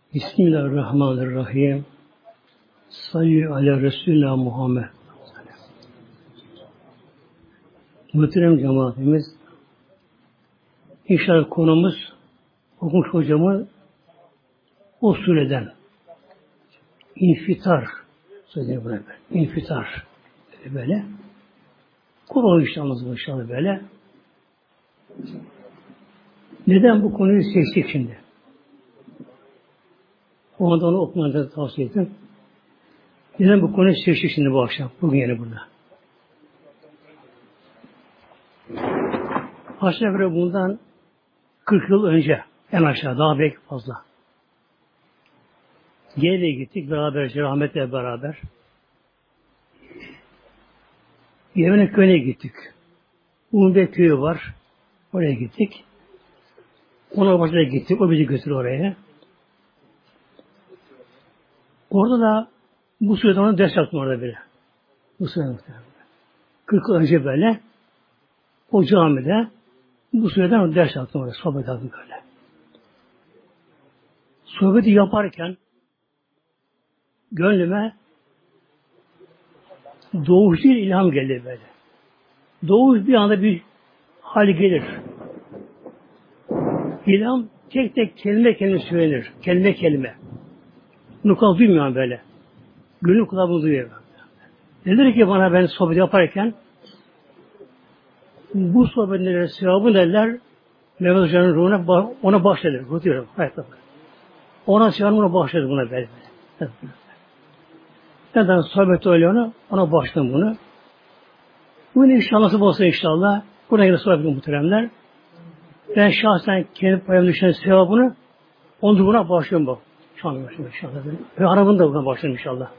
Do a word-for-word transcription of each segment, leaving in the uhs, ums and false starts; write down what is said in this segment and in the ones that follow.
Bismillahirrahmanirrahim. Salli ala Resulullah Muhammed. Muhterem cemaatimiz, İnşallah konumuz okumuş hocamın o sureden infitar söyleyeyim buna böyle. İnfitar böyle. Konu inşallah inşallah böyle. Neden bu konuyu seçtik şimdi? O anda onu okumanızı tavsiye ettim. Neden bu konuyu seçtik şimdi bu akşam? Bugün yine burada. Aşağı yukarı bundan kırk yıl önce en aşağı daha belki fazla. Geriye gittik beraberce rahmetle beraber. Yemen'e köyüne gittik. Umbe köyü var. Oraya gittik. Ona başına gittik. O bizi götürdü oraya. Orada da bu sürede ona ders yaptım orada biri. Bu sürede kırk yıl önce böyle o camide bu süreden ona ders yaptım orada. Sohbet yaptım böyle. Sohbeti yaparken gönlüme doğuş bir ilham geldi böyle. Doğuş bir anda bir hal gelir. İlham tek tek kelime kelime söylenir. Kelime kelime. Bunu kulak duymuyorum böyle. Gönül kulağımı duyuyor. Dediler ki bana ben sohbet yaparken bu sohbetlerin sevabı derler Mehmet Hoca'nın ruhuna ona bahşeder. Bu diyorum. Hayatta. Ona sevabı ona bahşeder buna böyle. Neden sohbet öyle onu? Ona bahşedim bunu. Bugün inşallah nasıl olsa inşallah buna yine sohbet muhteremler. Ben şahsen kendi payımı düşen sevabını onun buna bahşediyorum bak. Şu an inşallah. Ve arabını da buna başlayalım inşallah.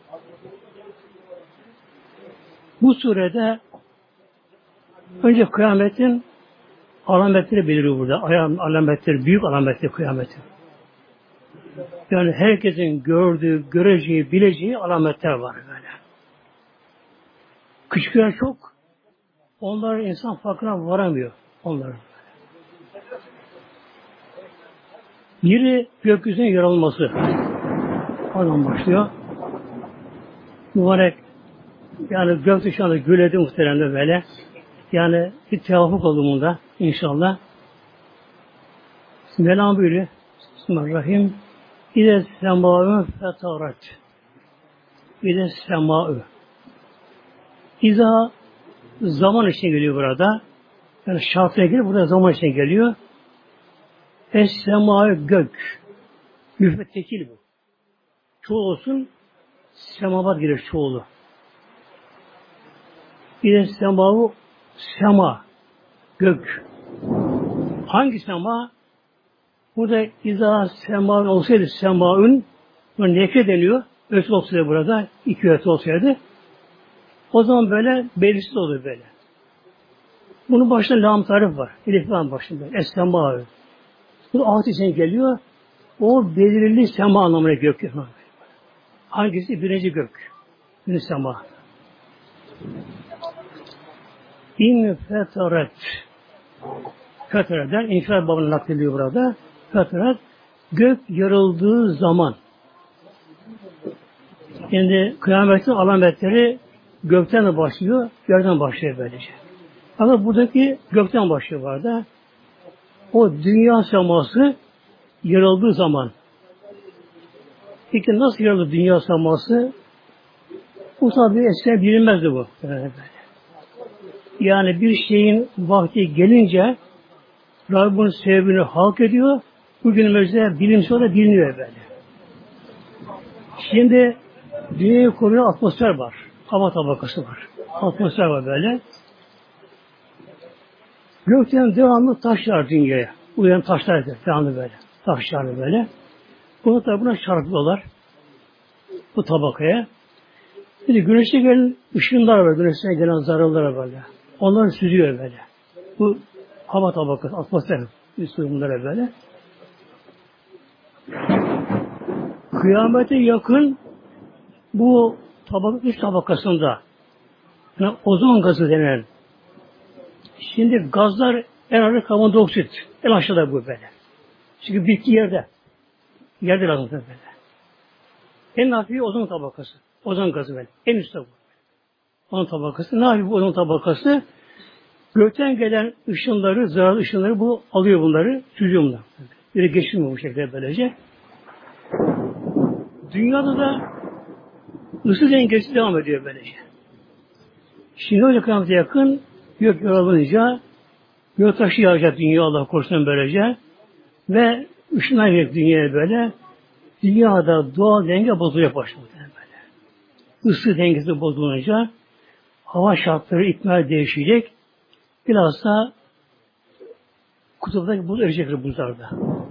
Bu surede önce kıyametin alametleri beliriyor burada. Alametleri, büyük alametleri kıyametin. Yani herkesin gördüğü, göreceği, bileceği alametler var böyle. Küçükler çok, onlar insan farkına varamıyor. Onların. Biri gökyüzünün yarılması. Oradan başlıyor. Mübarek yani gökte şu anda güledi muhteremde böyle. Yani bir tevafuk oldu bunda inşallah. Mevlam buyuruyor. Bismillahirrahmanirrahim. İde semâ'ü fetarat. İde semâ'ü. İza zaman için geliyor burada. Yani şartına geliyor. Burada zaman için geliyor. Es-semâ'ü gök. Müfret tekil bu. Çoğu olsun semavat gelir çoğulu. Bir de semâ'u sema. Gök. Hangi sema? Burada izâ semâ'ün olsaydı semâ'ün buna nefret deniyor. Ötü olsaydı burada. İki ötü olsaydı. O zaman böyle belirsiz olur böyle. Bunun başında lam tarif var. Elif lam başında. Es-semâ'ü. Bu altı için geliyor. O belirli sema anlamına gök. Hangisi? Birinci gök. Birinci sema. İn fetaret. Fetaret'den infilal babını naklediliyor burada. Fetaret gök yarıldığı zaman. Şimdi kıyametin alametleri gökten de başlıyor, yerden başlıyor böylece. Ama buradaki gökten başlıyor burada. O dünya seması yarıldığı zaman. Peki nasıl yarıldı dünya seması? Bu tabi eskiden bilinmezdi bu. Yani bir şeyin vakti gelince Rabbinin sebebini halk ediyor. Bugünümüzde bilimsel de biliniyor böyle. Şimdi dünyayı koruyan atmosfer var. Hava tabakası var. Atmosfer var böyle. Gökten devamlı taşlar dünyaya. Uyan taşlar devamlı böyle. Taşlar böyle. Bunu da buna çarpıyorlar. Bu tabakaya. Bir de güneşe gelen ışınlar var. Güneşe gelen zararlar böyle. Onlar süzüyor böyle. Bu hava tabakası, atmosfer üst bunlara böyle. Kıyamete yakın bu tabak üst tabakasında yani ozon gazı denen. Şimdi gazlar en ağır karbondioksit. En aşağıda bu böyle. Çünkü bitki yerde. Yerde lazım böyle. En hafif ozon tabakası. Ozon gazı böyle. En üstte bu. Ozon tabakası. Ne yapıyor bu ozon tabakası? Gökten gelen ışınları, zararlı ışınları bu alıyor bunları, süzüyor bunlar. Böyle geçmiyor bu şekilde böylece. Dünyada da ısı dengesi devam ediyor böylece. Şimdi olacak kıyamete yakın gök yaralınca gök taşı yağacak dünya Allah korusun böylece ve ışınlanacak dünyaya böyle dünyada doğal denge bozulacak başlıyor böyle. Isı dengesi bozulunca hava şartları ikmal değişecek. Bilhassa kutuptaki buz eriyecektir buzlarda.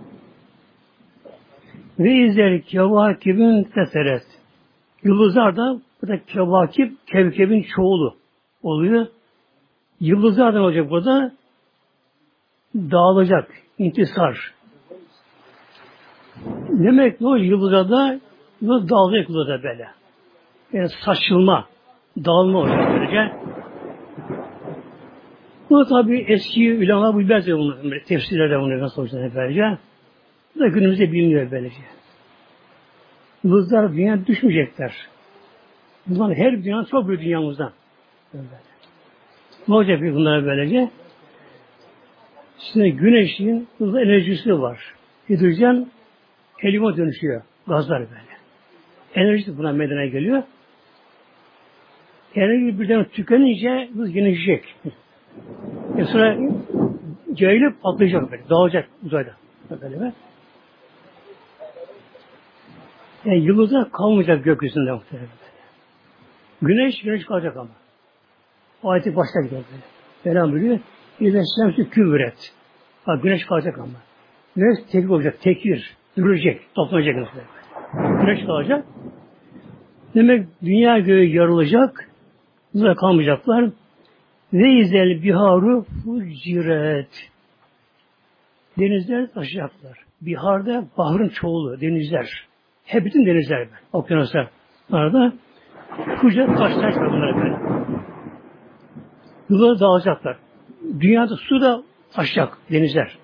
Ve izler kevakibin teseret. Yıldızlar da burada kevakib, kevkebin çoğulu oluyor. Yıldızlar da olacak burada? Dağılacak, intisar. Demek ki o yıldızlarda yıldız dağılacak yıldızda böyle. Yani saçılma, dağılma olacak böylece. Bu tabi eski ulema bu bilmezler bunları. Tefsirlerde bunları nasıl olacak böylece. Bu da günümüzde biliniyor böylece. Yıldızlar dünyaya düşmeyecekler. Bunlar her dünyanın çok büyük dünyamızdan. Böyle. Ne olacak bunlar böylece? Şimdi güneşin hızlı enerjisi var. Hidrojen helyuma dönüşüyor. Gazlar böyle. Enerjisi buna meydana geliyor. Enerji birden tükenince hız genişleyecek. E sonra yayılıp patlayacak böyle. Dağılacak uzayda. Böyle be. Yani yıldızlar kalmayacak gökyüzünde muhtemelen. Güneş, güneş kalacak ama. O ayeti başta gidiyor böyle. Velham biliyor. İzle şemsü küvret. Bak güneş kalacak ama. Güneş tekir olacak. Tekir. Dürülecek. Toplanacak. Böyle. Güneş kalacak. Demek dünya göğü yarılacak. Yıldızlar kalmayacaklar. Ve izle biharu fuciret. Denizler taşıyacaklar. Biharda bahrın çoğulu. Denizler. Hep bütün denizler böyle. Okyanuslar. Bunlarda kucak taşlar çıkar bunlar böyle. Yılları dağılacaklar. Dünyada su da taşacak denizler.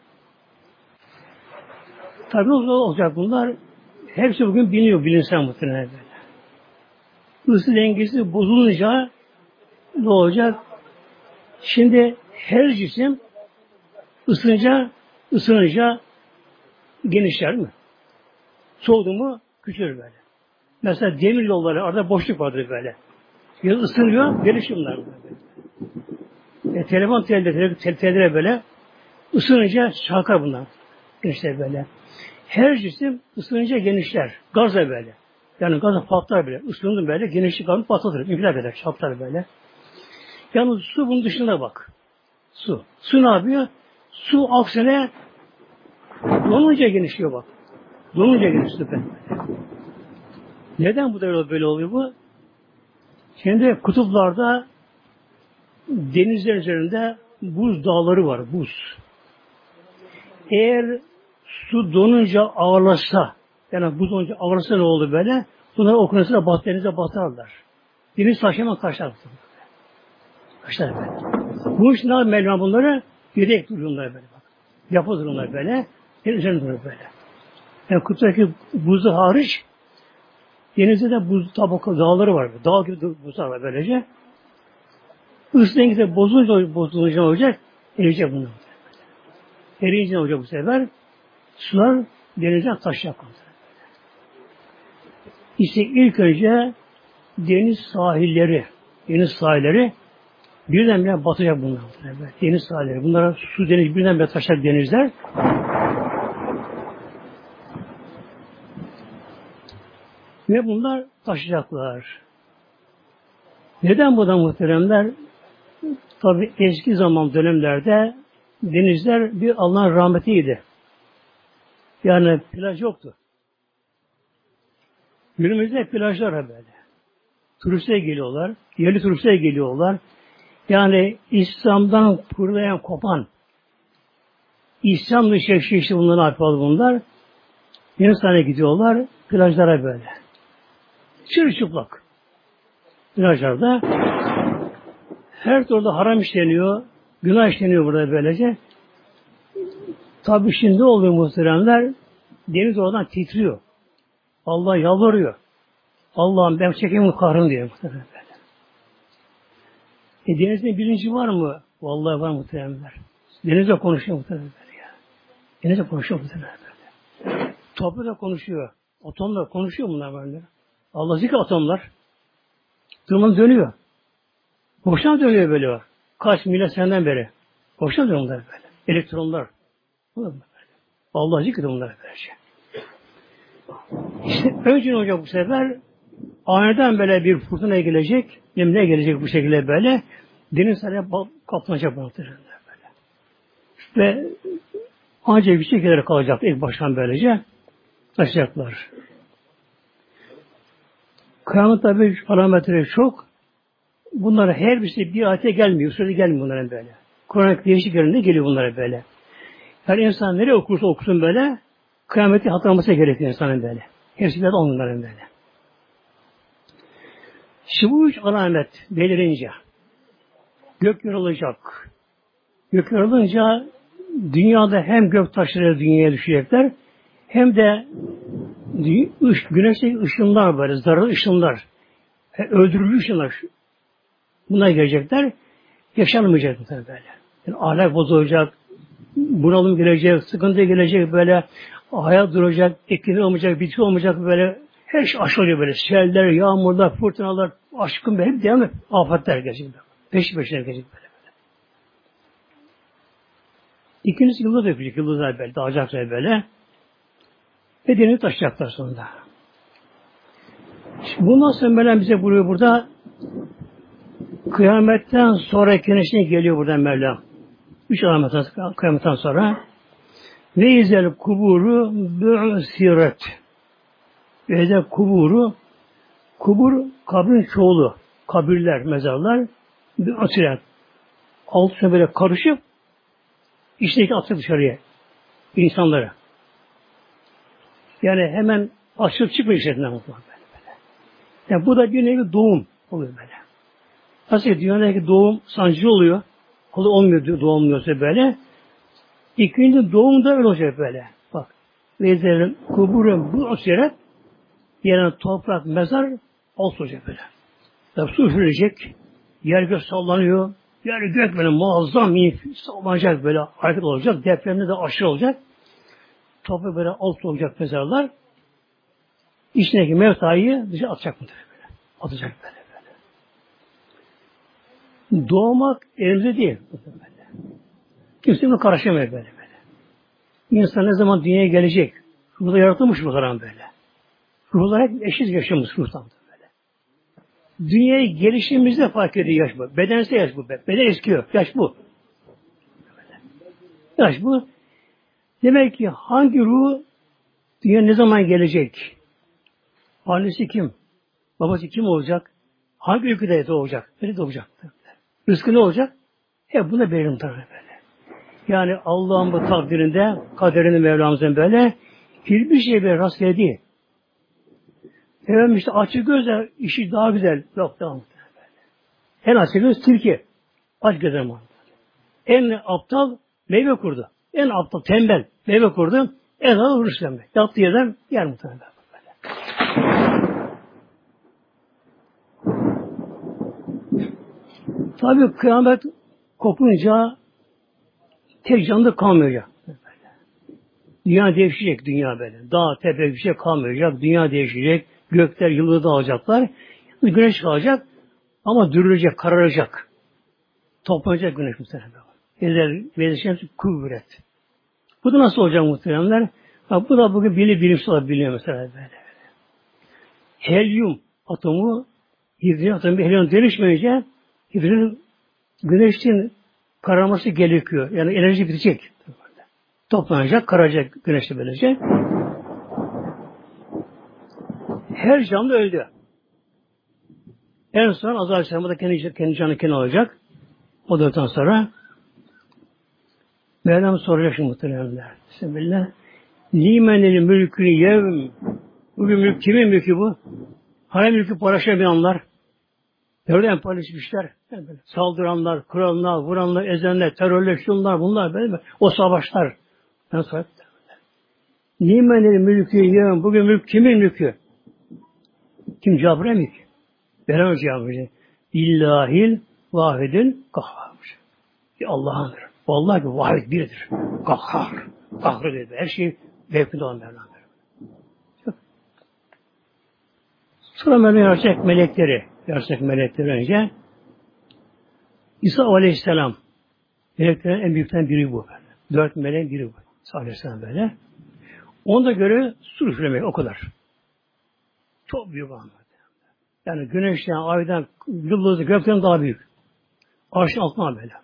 Tabi o olacak bunlar. Hepsi bugün biliniyor bilimsel muhtemelen böyle. Isı dengesi bozulunca ne olacak? Şimdi her cisim ısınınca ısınınca genişler mi? Soğudu mu küçülür böyle. Mesela demir yolları arada boşluk vardır böyle. Ya ısınıyor, genişliyor bunlar böyle. E, telefon telleri, tel, telleri böyle ısınınca çarkar bunlar. Genişler böyle. Her cisim ısınınca genişler. Gaz da böyle. Yani gaz patlar böyle. Isındı böyle, genişlik alınıp patlatır. İnfilar kadar, çarptar böyle. Yalnız su bunun dışında bak. Su. Su ne yapıyor? Su aksine donunca genişliyor bak. Donunca genişliyor böyle. Neden bu da böyle oluyor bu? Şimdi kutuplarda denizler üzerinde buz dağları var. Buz. Eğer su donunca ağırlaşsa, yani buz donunca ağırlaşsa ne oldu böyle? Bunlar okyanusuna bat, denize batarlar. Deniz taşıma taşlar. Taşlar böyle. Bu işte ne Mevlam bunları? Yedek duruyorlar böyle bak. Yapı duruyorlar böyle. Deniz üzerinde duruyor böyle. Yani kutuptaki buzu hariç denizde de buz tabaka dağları var. Dağ gibi buzlar var böylece. Isı dengesi bozulunca, bozulunca olacak? Eriyecek bunlar. Eriyince olacak bu sefer? Sular denizden taşacak. İşte ilk önce deniz sahilleri, deniz sahilleri birdenbire batacak bunlar. Deniz sahilleri. Bunlara su deniz birdenbire taşacak denizler. Ve bunlar taşıyacaklar. Neden bu da muhteremler? Tabi eski zaman dönemlerde denizler bir Allah'ın rahmetiydi. Yani plaj yoktu. Günümüzde plajlar var böyle. Turistler geliyorlar, yerli turistler geliyorlar. Yani İslam'dan fırlayan, kopan, İslam dışı işte bunlar ne yapıyorlar bunlar? Yunanistan'a gidiyorlar, plajlara böyle. Çırılçıplak. Plajlarda her türlü haram işleniyor, günah işleniyor burada böylece. Tabi şimdi oluyor muhteremler, Deniz oradan titriyor. Allah yalvarıyor. Allah'ım ben çekeyim bu kahrını diyor muhtemelen. E denizin bilinci var mı? Vallahi var muhtemelen. Denizle konuşuyor muhtemelen ya. Denizle konuşuyor muhtemelen. Toprakla konuşuyor. Atomlar konuşuyor bunlar böyle. Allah zikir atomlar. Durmadan dönüyor. Boşuna dönüyor böyle o. Kaç milyar seneden beri. Boşuna dönüyor bunlar böyle. Elektronlar. Allah zikir bunlar böyle şey. İşte önce olacak bu sefer aniden böyle bir fırtına gelecek. Ne gelecek bu şekilde böyle. Deniz saraya kaplanacak böyle. Ve ancak bir şekilde kalacak ilk baştan böylece. Taşıyacaklar. Kıyamet tabi alametleri çok. Bunlar her birisi bir ayete gelmiyor. Sürede gelmiyor bunların böyle. Kur'an-ı değişik yerinde geliyor bunlara böyle. Her insan nereye okursa okusun böyle kıyameti hatırlaması gerekiyor insanın böyle. Hepsi de onların böyle. Şimdi bu üç alamet belirince gök yorulacak. Gök yorulunca dünyada hem gök taşları dünyaya düşecekler hem de güneşteki ışınlar böyle, zararlı ışınlar, öldürücü ışınlar buna gelecekler. Yaşanmayacak böyle. Yani ahlak bozulacak, bunalım gelecek, sıkıntı gelecek böyle, hayat duracak, ekili olmayacak, bitki olmayacak böyle, her şey aşılıyor böyle. Seller, yağmurlar, fırtınalar, aşkın hep devam et. Afetler gelecek. Peşi peşine gelecek böyle. böyle. İkincisi yıldız öpecek, yıldızlar böyle, dağacaklar böyle. Ve denizi taşıyacaklar sonunda. Şimdi bundan sonra Mevlam bize buyuruyor burada, kıyametten sonra kendisine geliyor buradan Mevlam. Üç alametten kıyametten sonra ve izel kuburu bü'siret ve izel kuburu kubur kabrin çoğulu kabirler, mezarlar bü'siret altına böyle karışıp içindeki atacak dışarıya insanları. Yani hemen açıp çıkmıyor içerisinden böyle, böyle. Yani bu da bir nevi doğum oluyor böyle. Nasıl ki dünyadaki doğum sancılı oluyor. Kolay olmuyor, doğumluyorsa böyle. İkinci doğum da öyle olacak böyle. Bak. Vezlerin kuburu bu asiret yerine toprak, mezar alt olacak böyle. Tabi su üfürülecek. Yer gök sallanıyor. Yer gök böyle muazzam sallanacak böyle. Hareket olacak. Depremde de aşırı olacak. Toprak böyle alt olacak mezarlar. İçindeki mevtayı dışarı atacak mıdır böyle. Atacak böyle. Doğmak elimizde değil. Kimse buna karışamıyor böyle böyle. İnsan ne zaman dünyaya gelecek? Ruhda yaratılmış ruhlar böyle. Ruhlar hep eşit yaşamış ruhtan böyle. Dünyaya gelişimizde fark ediyor yaş bu. Bedensel yaş bu. Beden eskiyor. Yaş bu. Yaş bu. Demek ki hangi ruh dünya ne zaman gelecek? Annesi kim? Babası kim olacak? Hangi ülkede doğacak? Nerede doğacak? Rızkı ne olacak? Hep buna belirli tabii böyle. Yani Allah'ın bu takdirinde, kaderinde Mevlamızın böyle hiçbir şey böyle rastgele değil. Efendim işte açık gözle işi daha güzel. Yok daha böyle. En açık göz Türkiye. Aç göz ama. En aptal meyve kurdu. En aptal tembel meyve kurdu. En az Hristiyan. Yaptığı yerden yer muhtemelen böyle. Tabii kıyamet kopunca tek canlı kalmayacak. Dünya değişecek dünya böyle. Dağ, tepe bir şey kalmayacak. Dünya değişecek. Gökler, yıldızı dağılacaklar. Güneş kalacak. Ama dürülecek, kararacak. Toplanacak güneş muhtemelen. Ezel, vezişen kuvvet. Bu da nasıl olacak muhtemelenler? Ha, bu da bugün bilim, bilimsel olarak biliniyor mesela böyle. böyle. Helyum atomu, hidrojen atomu, helyum dönüşmeyince hidrojen güneşin kararması gerekiyor. Yani enerji bitecek. Toplanacak, kararacak güneşte böylece. Her canlı öldü. En son Azrail Aleyhisselam'a da kendi, kendi canı kendi olacak. O dörtten sonra Mevlam soracak şimdi muhtemelenler. Bismillah. Limenil mülkünü yevm. Bugün mülk kimin mülkü bu? Hani mülkü paylaşamayanlar. Nereden paylaşmışlar? Yani saldıranlar, kıranlar, vuranlar, ezenler, terörler, şunlar, bunlar böyle mi? O savaşlar. Ben sahip. Nimenil mülkü yevm. Bugün mülk kimin mülkü? Kim cevap veremiyor ki? Veremez cevap verecek. İllahil vahidin kahharmış. Allah'ındır. Vallahi ki vahid biridir. Kahhar. Kahrı dedi. Her şey mevkinde olan Mevlam. Sonra Mevlam yaratacak melekleri. Yaratacak melekleri önce. İsa Aleyhisselam. Meleklerin en büyükten biri bu. Böyle. Dört meleğin biri bu. İsa Aleyhisselam böyle. Onda göre su üflemek o kadar. Çok büyük anlamda. Yani güneşten, aydan, yıldızı, gökten daha büyük. Arşın altına böyle.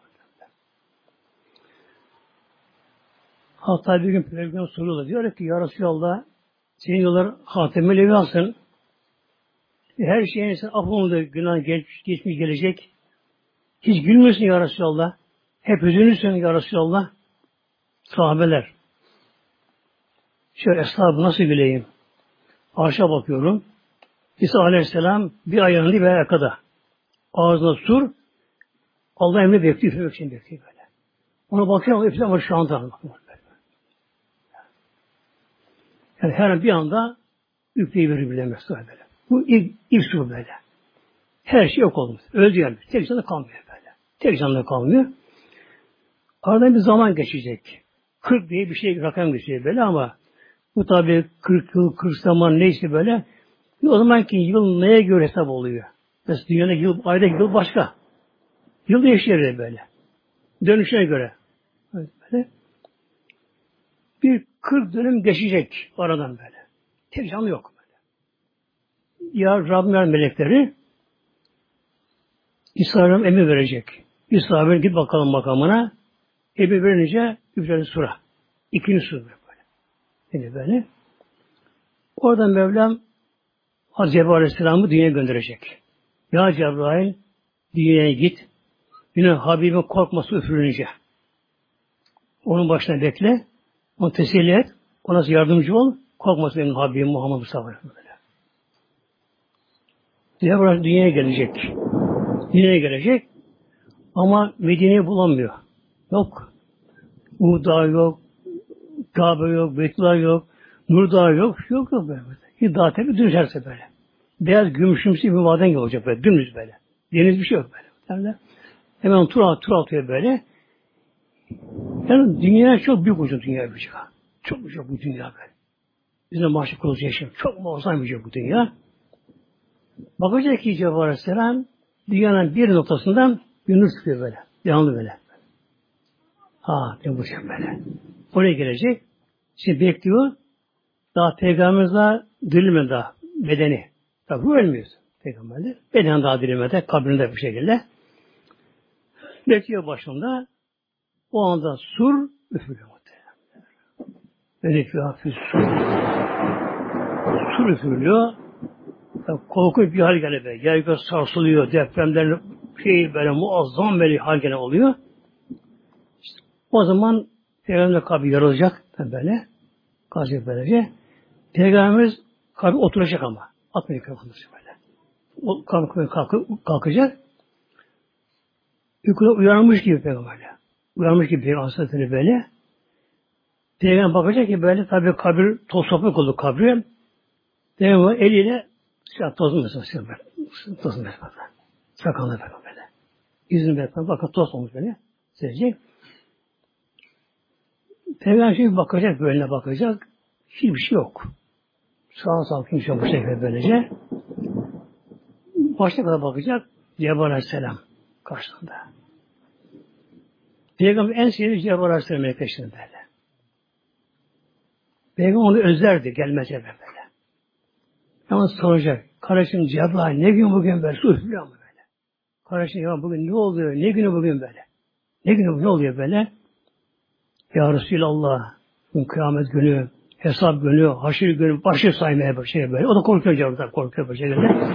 Hatta bir gün Peygamber soruyorlar. Diyor ki ya Resulallah senin yollar hatem-i levhasın. Her şeyin sen affolundu, günah geç, geçmiş gelecek. Hiç gülmüyorsun ya Resulallah. Hep üzülürsün ya Resulallah. Sahabeler. Şöyle esnafı nasıl güleyim? Arşa bakıyorum. İsa Aleyhisselam bir ayağını bir ayakada. Ağzına sur. Allah emri bekliyor. Üflemek için bekliyor böyle. Ona bakıyorum. Üflemek var şu anda. Yani her an bir anda üfleyiverir bilemez. Böyle. Bu ilk, ilk sur böyle. Her şey yok olmuş. Öldü yani. Tek canlı kalmıyor böyle. Tek canlı kalmıyor. Aradan bir zaman geçecek. kırk diye bir şey rakam geçecek böyle ama bu tabi kırk yıl, kırk zaman neyse böyle. O zamanki yıl neye göre hesap oluyor? Mesela dünyada yıl, ayda yıl başka. Yıl değişiyor böyle. Dönüşüne göre. Böyle. Bir kırk dönüm geçecek aradan böyle. Tek canlı yok böyle. Ya Rabbim melekleri İsa'nın emir verecek. İsa git bakalım makamına. Emir verince üfleri sura. İkinci sura böyle. Yani böyle. Oradan Mevlam Hazreti Cebrail Aleyhisselam'ı dünyaya gönderecek. Ya Cebrail dünyaya git. Yine Habib'in korkması üfürünce. Onun başına bekle. Onu teselli et. Ona yardımcı ol. Korkması benim Habibim Muhammed Mustafa. Böyle. Cebrail dünyaya gelecek. Dünyaya gelecek. Ama Medine'yi bulamıyor. Yok. Uhud Dağı yok. Kabe yok. Beytullah yok. Nur Dağı yok. Yok yok böyle. Bir dağ tepe düşerse böyle. Beyaz gümüşümsü bir maden gibi olacak böyle. Dümdüz böyle. Deniz bir şey yok böyle. Yani hemen tur at, tur atıyor böyle. Yani dünya çok büyük ucu dünya bir şey. Çok büyük bu dünya böyle. Bizim mahşer kurulucu yaşam. Çok muazzam bir şey bu dünya. Bakacak ki Cebrail Aleyhisselam dünyanın bir noktasından Yunus çıkıyor böyle. Devamlı böyle. Ha, ne bu şey böyle. Oraya gelecek. Şimdi bekliyor. Daha Peygamberimiz daha dirilmedi daha bedeni. Tabi bu ölmüyor Peygamberler. Beden daha dirilmedi. Kabrinde bir şekilde. Bekliyor başında. O anda sur üfürüyor. Benik bir hafif sur. Sur üfürüyor. Korkunç bir hal gene böyle. Yer gök sarsılıyor. Depremler şey böyle muazzam bir hal gene oluyor. İşte o zaman Peygamber kabri yarılacak böyle. Kalacak böylece. Peygamberimiz kabri oturacak ama. Atmayacak kalkacak böyle. O kabri kalk, kalkacak. Yukarı uyanmış gibi Peygamberle. Uyanmış gibi Peygamber böyle. Peygamber bakacak ki böyle tabi kabir toz toprak oldu kabri. Peygamber eliyle şey tozun mesela böyle. Tozun mesela. Sakallı böyle. Yüzünü böyle bakın toz olmuş böyle. Silecek. Peygamber şimdi bakacak böyle bakacak. Hiçbir şey yok. Sağa sağa kimse yok bu şekilde böylece. Başta kadar bakacak. Cebrail Aleyhisselam karşısında. Peygamber en sevdiği Cebrail Aleyhisselam melekleştirdi böyle. Peygamber onu özlerdi. Gelmez eve böyle. Ama soracak. Kardeşim Cebrail ne gün bugün böyle? Su üflüyor mu böyle? Kardeşim ya bugün ne oluyor? Ne günü bugün böyle? Ne günü bu? Ne oluyor böyle? Ya Resulallah bugün kıyamet günü, hesap günü, haşir günü başı saymaya başlıyor böyle. O da korkuyor Cebrail. Korkuyor bu şekilde.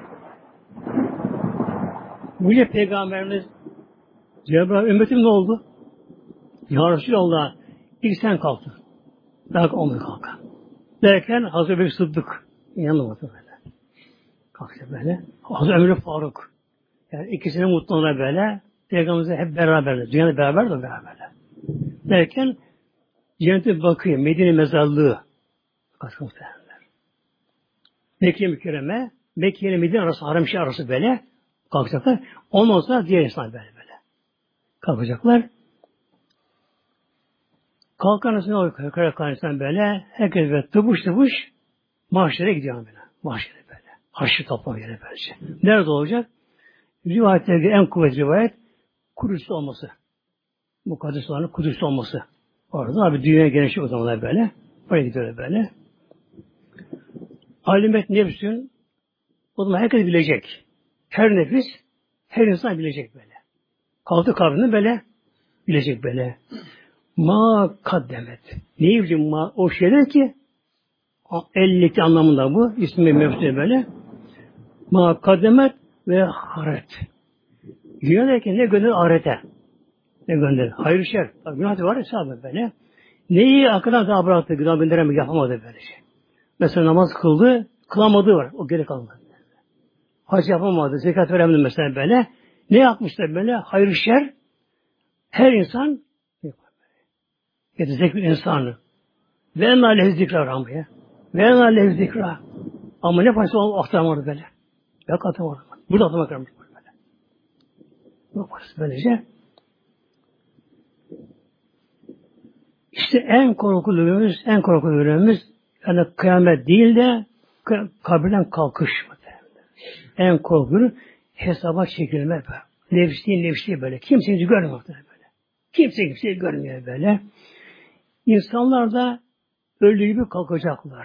Müjde Peygamberimiz Cebrail ümmetim ne oldu? Ya Resulallah ilk sen kalktın. Daha onu kalkan. Derken Hazreti Bekir Sıddık yanına bakıyor böyle. Kalktı böyle. Hazreti Ömer Faruk. Yani ikisinin mutluluğuna böyle Peygamberimizle hep beraberler. Dünyada beraber de beraberler. Derken Cennete bakıyor. Medine mezarlığı. Bakın muhtemelenler. Mekke mükerreme, Mekke ile Medine arası, Haram-ı arası böyle kalkacaklar. Ondan sonra diğer insan böyle böyle. Kalkacaklar. Kalkan arasında o kalkan insan böyle. Herkes böyle tıpış tıpış mahşere gidiyor böyle. Mahşere böyle. Haşrı toplama yeri böylece. Nerede olacak? Rivayetlerde en kuvvetli rivayet Kudüs'te olması. Mukaddes olanın Kudüs'te olması. Orada abi dünyaya genişlik o zamanlar böyle. Oraya gidiyor böyle. Alimet nefsün o zaman herkes bilecek. Her nefis, her insan bilecek böyle. Kalktı kabrını böyle bilecek böyle. Ma kaddemet. Neyi bileyim ma? O şeyler ki ellilik anlamında bu. İsmi mevzuda böyle. Ma kaddemet ve haret. Dünyadaki ne gönderir ahirete? Ne gönderir? Hayır şer. Günah da var hesabı böyle. Neyi akıldan daha bıraktı? Günah gönderemedi, yapamadı böyle şey. Mesela namaz kıldı, kılamadığı var. O geri kalmadı. Hac yapamadı, zekat veremedi mesela böyle. Ne yapmışlar böyle? Hayır şer. Her insan yetecek bir insanı. Ve en aleyhi zikra rahmaya. Ve en aleyhi zikra. Ama ne fayda o aktarmadı böyle. Yok atamadı. Burada atmak varmış böyle. Yok böylece. İşte en korkulu bölümümüz, en korkulu bölümümüz yani kıyamet değil de kabirden kalkış. En korkulu hesaba çekilme böyle. Nefsi nefsi böyle. Kimseyi görmüyor böyle. Kimse kimseyi görmüyor böyle. İnsanlar da öldüğü gibi kalkacaklar.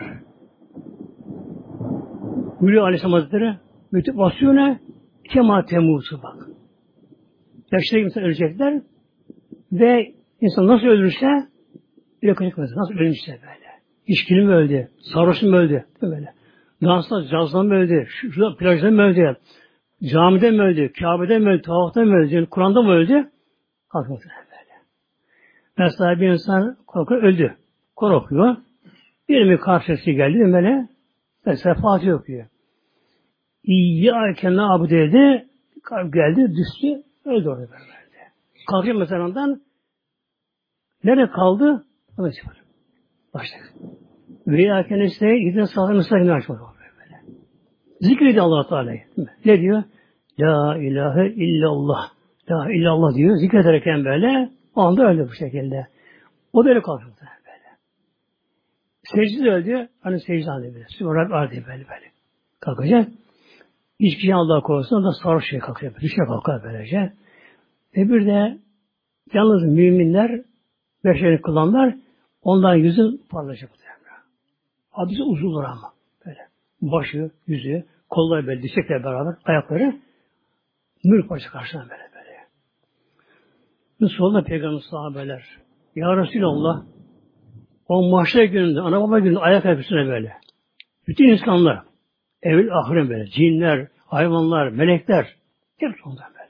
Buyuruyor Aleyhisselam Hazretleri mütüp basıyor ne? Kema temutu bak. Yaşlı insan ölecekler ve insan nasıl öldürürse öyle kalkacak. Nasıl ölmüşse böyle. İçkili mi öldü? Sarhoş mu öldü? Böyle. Dansla, cazla mı öldü? Şurada plajda mı öldü? Camide mi öldü? Kabe'de mi öldü? Tavafta mı öldü? Kur'an'da mı öldü? Kalkmasın böyle. Mesela bir insan korkuyor, öldü. Kur okuyor. Birinin karşısı geldi böyle. Mesela Fatih okuyor. İyyâke nâbudu dedi. Kalp geldi, düştü. Öldü orada böyle. Kalkıyor mesela ondan. Nereye kaldı? Ona çıkıyor. Başladı. Veya kendisi gidin sağlığı müstakil açmadı böyle. Zikrediyor Allah Teala'yı. Ne diyor? La ilahe illallah. La illallah diyor. Zikrederken böyle o anda öldü bu şekilde. O da öyle kalkıyor böyle. Secde öldü. Hani secde aldı böyle. Sübhanallah vardı böyle böyle. Kalkacak. Hiçbir şey Allah'a korusun. O da sarhoş şey kalkıyor. Düşe kalkar böylece. Ve bir de yalnız müminler beşerini kılanlar ondan yüzü parlayacak. Hadisi uzunlar ama. Böyle. Başı, yüzü, kolları böyle, dirsekle beraber, ayakları nur parça karşıdan böyle böyle. Bu solda Peygamber sahabeler. Ya Resulallah o mahşer gününde, ana baba gününde ayak üstüne böyle. Bütün insanlar, evvel ahiret böyle, cinler, hayvanlar, melekler, hepsi ondan böyle.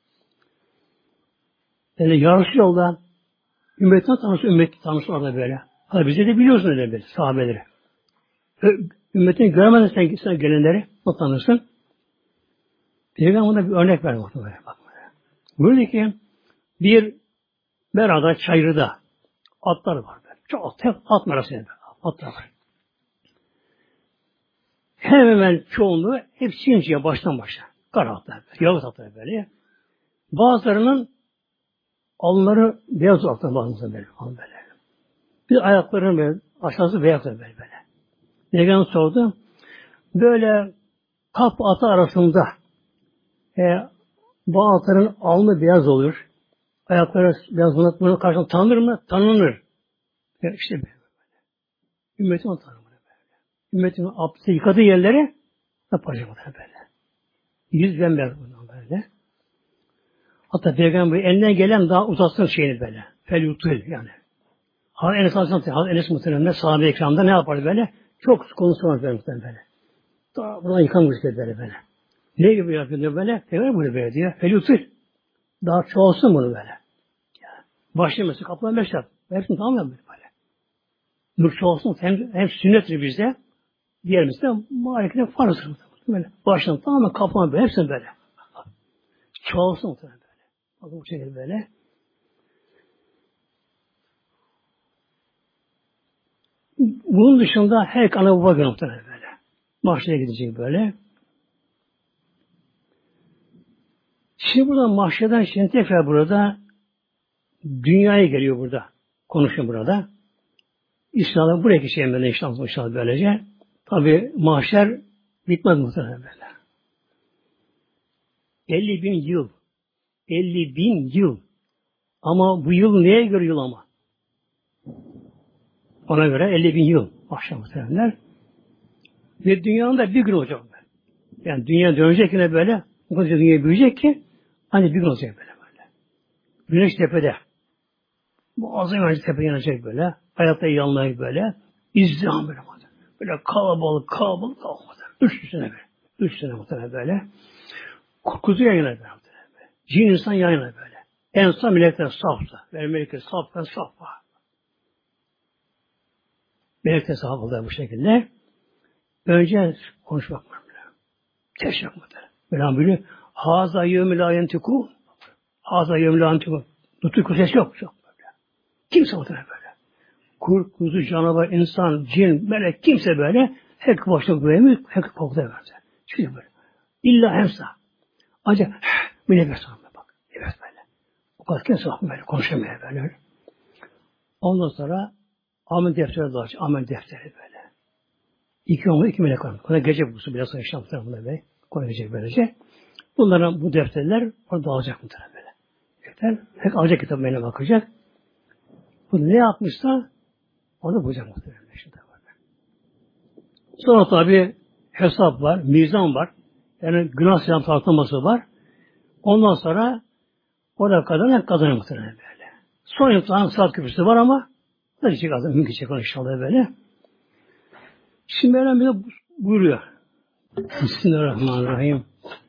Yani Ya Resulallah ümmetten tanısı, ümmet tanısı orada böyle. Hadi bize de biliyorsun öyle böyle, sahabeleri. Ümmetini görmeden sen, sen gelenleri o tanırsın. Peygamber buna bir örnek verdi. Böyle. Buyurdu ki bir merada, çayırda atlar var. Böyle. Çok tek at merasında atlar var. Hemen hemen çoğunluğu hep sinsiye baştan başa. Kara atlar, yavuz atlar böyle. Bazılarının alnları beyaz atlar bazılarının böyle. böyle. Bir ayaklarının böyle aşağısı beyaz böyle böyle. Peygamber sordu. Böyle kap atı arasında e, bu atların alnı beyaz olur. Ayakları beyaz olur. Bunu karşılığında tanınır mı? Tanınır. Yani işte böyle. Ümmetin o tanımını böyle. Ümmetin abdesti yıkadığı yerleri yapacak böyle. Yüz bembeyaz bundan böyle. Hatta Peygamber elinden gelen daha uzatsın şeyini böyle. Fel yutul yani. Hazreti Enes Hazretleri, Enes muhtemelen sahabe ekranında ne yapardı böyle? Çok konuşmaz böyle muhtemelen böyle. Daha buradan yıkanmış böyle böyle. Ne gibi yapıyor böyle? Peygamber bunu böyle diyor. Fel yutul. Daha çoğalsın bunu böyle. Yani başlayın mesela kapıdan beş yap. Hepsini tamam böyle böyle. Nur çoğalsın. Hem, hem sünnettir bizde. Diğerimizde muharekete farzdır. Böyle. Başlayın tamamen kapıdan böyle. Hepsini böyle. Çoğalsın muhtemelen böyle. Bakın bu şekilde böyle. Bunun dışında her ana baba günü muhtemelen böyle. Mahşere gidecek böyle. Şimdi burada mahşerden şimdi tekrar burada dünyaya geliyor burada. Konuşuyor burada. İnşallah buraya geçeyim böyle inşallah, inşallah böylece. Tabi mahşer bitmez muhtemelen böyle. elli bin yıl. elli bin yıl. Ama bu yıl neye göre yıl ama? Ona göre elli bin yıl. Mahşer muhtemelenler. Ve dünyanın da bir gün olacak. Yani dünya dönecek yine böyle. O kadar dünya büyüyecek ki hani bir gün olacak böyle böyle. Güneş tepede. Bu azim önce tepe yanacak böyle. Hayatta yanlayıp böyle. İzdiham böyle. Böyle kalabalık kalabalık olmadı. Üç sene böyle. Üç sene muhtemelen böyle. Kuzu yayına böyle. Cin insan yayına böyle. En son melekler safta. Ve melekler safta safta. Melekler safta oldu bu şekilde. Önce konuşmak var böyle. Teşekkür ederim. Böyle böyle. Haza yevmi la yentikûn. Haza yevmi la yentikûn. Nutuk ses yok. Yok böyle. Kimse muhtemelen böyle. Kurt, kuzu, canavar, insan, cin, melek, kimse böyle hep başına güvemiyor, hep korkuda verdi. Çünkü böyle. İlla hemsa. Ancak bir nefes alma bak. Nefes böyle. O kadar kimse bakmıyor böyle. Konuşamıyor böyle. Ondan sonra amel defteri dağıtacak. Amel defteri böyle. İki olmalı, iki melek var. Ona gece bulsun. Biraz sonra işlem tarafında böyle. Koyacak böylece. Bunların bu defterler orada dağılacak muhtemelen böyle. Defter, hep alacak kitabına bakacak. Bu ne yapmışsa onu bulacak muhtemelen. Sonra tabi hesap var, mizan var. Yani günah silahı tartılması var. Ondan sonra orada kazanan kazanır muhtemelen böyle. Son imtihan saat köprüsü var ama da hiç kazanır. Mümkün çekiyor inşallah böyle. Şimdi Mevlam bize buyuruyor. Bismillahirrahmanirrahim.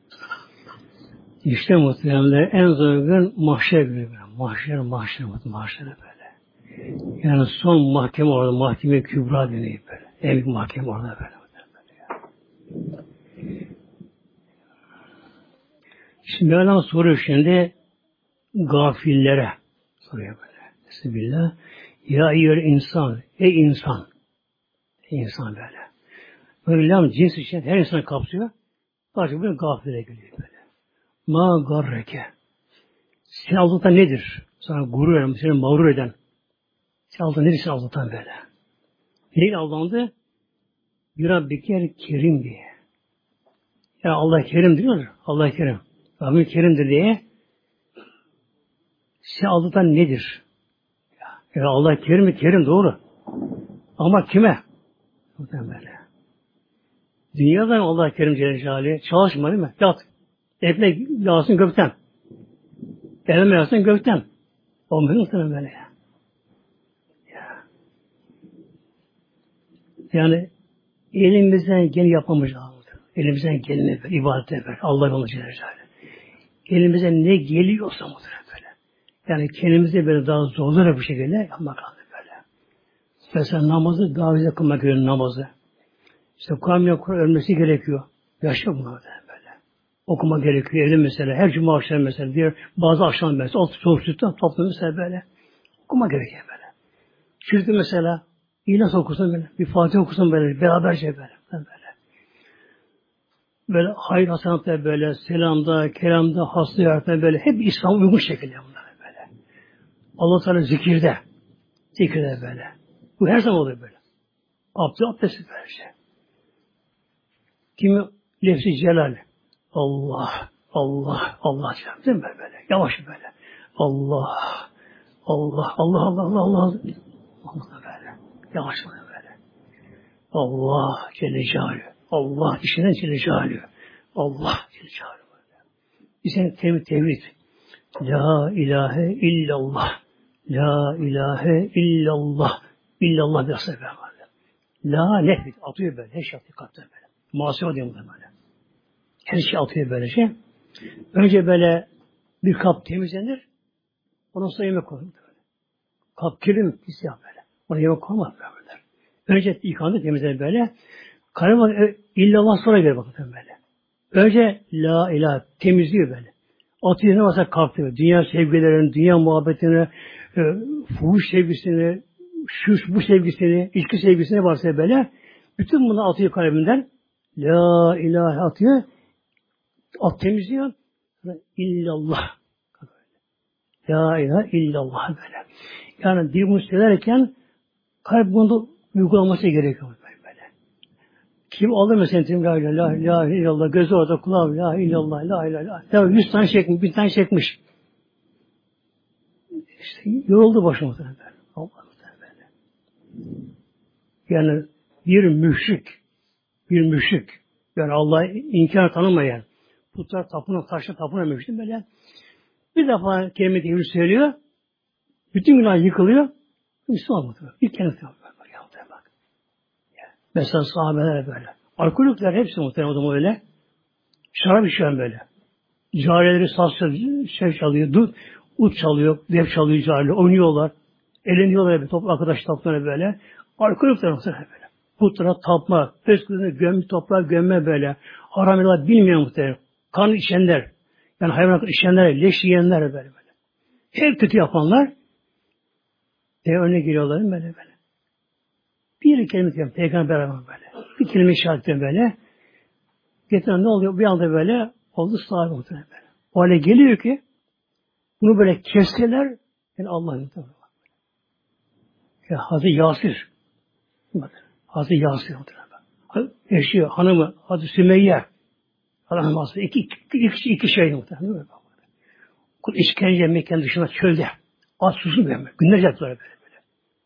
İşte muhtemelen en zor gün mahşer günü böyle. Mahşer, mahşer, mahşer böyle. Yani son mahkeme orada, mahkeme kübra deniyor böyle. En büyük mahkeme orada böyle. böyle Şimdi Mevlam soruyor şimdi gafillere soruyor böyle. Bismillah. Ya eyyühel insan, ey insan. Ey insan böyle. Mevlam cins için her insanı kapsıyor. Sadece böyle gafillere geliyor böyle. Ma garreke. Seni aldatan nedir? Sana gurur eden, seni mağrur eden. Seni aldatan nedir seni aldatan böyle? Neyle aldandı? Bir Rabbiker Kerim diye. Yani Allah Kerim diyor. Allah Kerim. Rabbim Kerim'dir diye. Seni aldatan nedir? Yani Allah Kerim mi? Kerim doğru. Ama kime? Böyle. Dünyadan Allah Kerim Celle Celaluhu. Çalışma değil mi? Yat. Ekmek yağsın gökten. Elime yağsın gökten. Olmuyor musun böyle ya? ya? Yani elimizden geleni yapmamız lazım. Elimizden geleni böyle, ibadet eder. Allah yolunu Celle Celaluhu. Elimizden ne geliyorsa muhtemelen böyle. Yani kendimizi böyle daha zorlara bu şekilde yapmak lazım böyle. Mesela namazı daha güzel kılmak gerekiyor namazı. İşte Kur'an Kur'an ölmesi gerekiyor. Yaşa bunlar böyle. Okuma gerekiyor. Evde mesela her cuma akşam mesela diğer bazı akşam mesela altı soğuk sütten toplu mesela böyle. Okuma gerekiyor böyle. Çünkü mesela İhlas okusun böyle. Bir Fatih okusun böyle. Beraberce böyle. Böyle. Böyle hayır hasenatlar böyle. Selamda, kelamda, hasta yaratta böyle. Hep İslam uygun şekilde bunlar böyle. Allah Teala zikirde. Zikirde böyle. Bu her zaman oluyor böyle. Abdü abdesti böyle şey. Kimi lefzi celal. Allah, Allah, Allah değil mi böyle? Yavaş böyle. Allah, Allah, Allah, Allah, Allah, Allah. Allah böyle. Yavaş böyle. Allah Celle Celaluhu. Allah işinden Celle Celaluhu. Allah Celle Celaluhu böyle. İşte tevhid, tevhid. La ilahe illallah. La ilahe illallah. İllallah bir sefer var. La nefid. Atıyor böyle. Her şey atıyor kalpten böyle. Muhasebe diyor böyle. Her şey atıyor böylece. Önce böyle bir kap temizlenir. Ondan sonra yemek konur. Kap kirli pis yap böyle. Ona yemek konmaz böyle. Önce yıkandı temizlenir böyle. Karıma illallah sonra gelir bakın böyle. Önce la ilah temizliyor böyle. Atıyor ne varsa kalktı. Dünya sevgilerini, dünya muhabbetini, e, fuhuş sevgisini, şu bu sevgisini, içki sevgisini varsa böyle, bütün bunu atıyor kalbinden. La ilahe atıyor. At temizliyor. İllallah. La ilahe illallah böyle. Yani dil bunu söylerken kalp bunu uygulaması gerekiyor böyle. Kim alır mesela la ilahe la illallah gözü orada kulağı la illallah la ilahe illallah. Tabii yüz tane çekmiş, bin tane çekmiş. İşte yoruldu başıma böyle. Allah'ım böyle. Yani bir müşrik, bir müşrik, yani Allah'ı inkar tanımayan, putlar tapına, taşla tapına müşrik böyle. Bir defa kelime tevhid söylüyor, bütün günah yıkılıyor, Müslüman mıdır? Bir kendisi yapıyor. Bak. Mesela sahabeler böyle. Alkolikler hepsi muhtemelen o zaman öyle. Şarap içiyor böyle. Cariyeleri saz şey çalıyor, dut, ut çalıyor, dev çalıyor cariyeler, oynuyorlar. Eğleniyorlar böyle, toplu arkadaş tapları böyle. Alkolikler muhtemelen böyle. Putlara tapma, öz kızını gömme, toprağa gömme böyle. Haramiler bilmiyor muhtemelen. Kan içenler, yani hayvanat içenler, leş yiyenler böyle böyle. Her kötü yapanlar e önüne geliyorlar böyle böyle. Bir kelime diyorum, peygamber beraber böyle. Bir kelime şahit böyle. Getiren ne oluyor? Bir anda böyle oldu sahibi muhtemelen böyle. O hale geliyor ki bunu böyle kesseler yani Allah'ın muhtemelen. Yani Hazreti Yasir Hazreti Yasir muhtemelen. Eşi, hanımı, Hazreti Sümeyye Allah'ın aslında iki, iki, iki, iki şey muhtemelen. Kul işkence Mekke'nin dışında çölde. Az susuz böyle. Günlerce yaptılar böyle. böyle.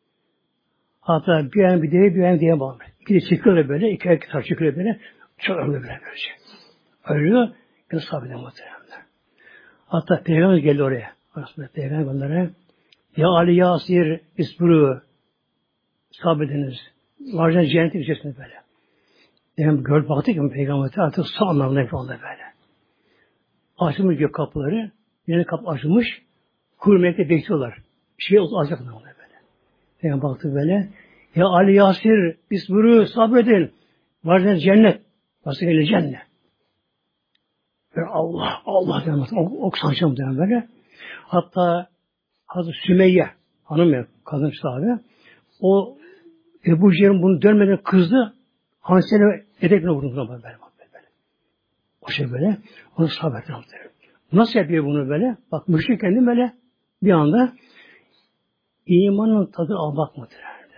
Hatta bir yan bir diye bir yan diye bağlı. İki de çıkıyorlar böyle. İki erkek taraf çıkıyor böyle. Çok ölüyor böyle böylece. Ölüyor. Yine sahabeden muhtemelen. Hatta Peygamber geldi oraya. Arasında Peygamber onlara ya Ali Yasir isburu sahabediniz. Varca cennetin içerisinde böyle. Yani gördü baktı ki Peygamber artık sağ anlamda yapıyorlar böyle. Açılmış gök kapıları. Yine kapı açılmış. Kurmekte bekliyorlar. Şey alacaklar böyle. Yani baktı böyle. Ya Ali Yasir isburu sabredin. Varca cennet. Nasıl öyle cennet. Böyle Allah Allah diye oksanacağım diye böyle. Hatta Hazreti Sümeyye hanım ya kadın sahibi. O Ebu Cehil'in bunu dönmeden kızdı. Hansel'e edekle vurdu buna böyle, böyle, böyle. O şey böyle. Onu sabrettim. Nasıl yapıyor bunu böyle? Bak müşrik kendi böyle bir anda imanın tadını almak mıdır?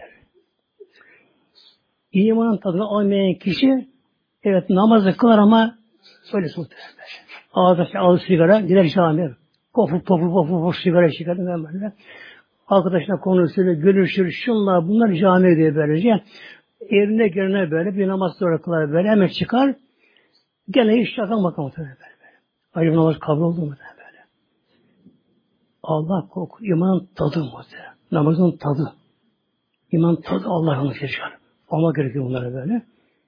İmanın tadını almayan kişi evet namazı kılar ama öyle muhtemelen. Ağzı ağzı sigara gider camiye. Pofu pofu pofu pofu sigara çıkardı böyle. Arkadaşına konuşuyor, görüşür, şunlar bunlar camiye diye böylece. Evine gelene böyle bir namaz sonra kılar böyle hemen çıkar. Gene hiç şakan bakalım böyle böyle. Ayrı namaz kabul oldu mu böyle. Allah korku, imanın tadı muhtemelen. Namazın tadı. İman tadı Allah'ın şerşanı. Olmak gerekiyor bunlara böyle.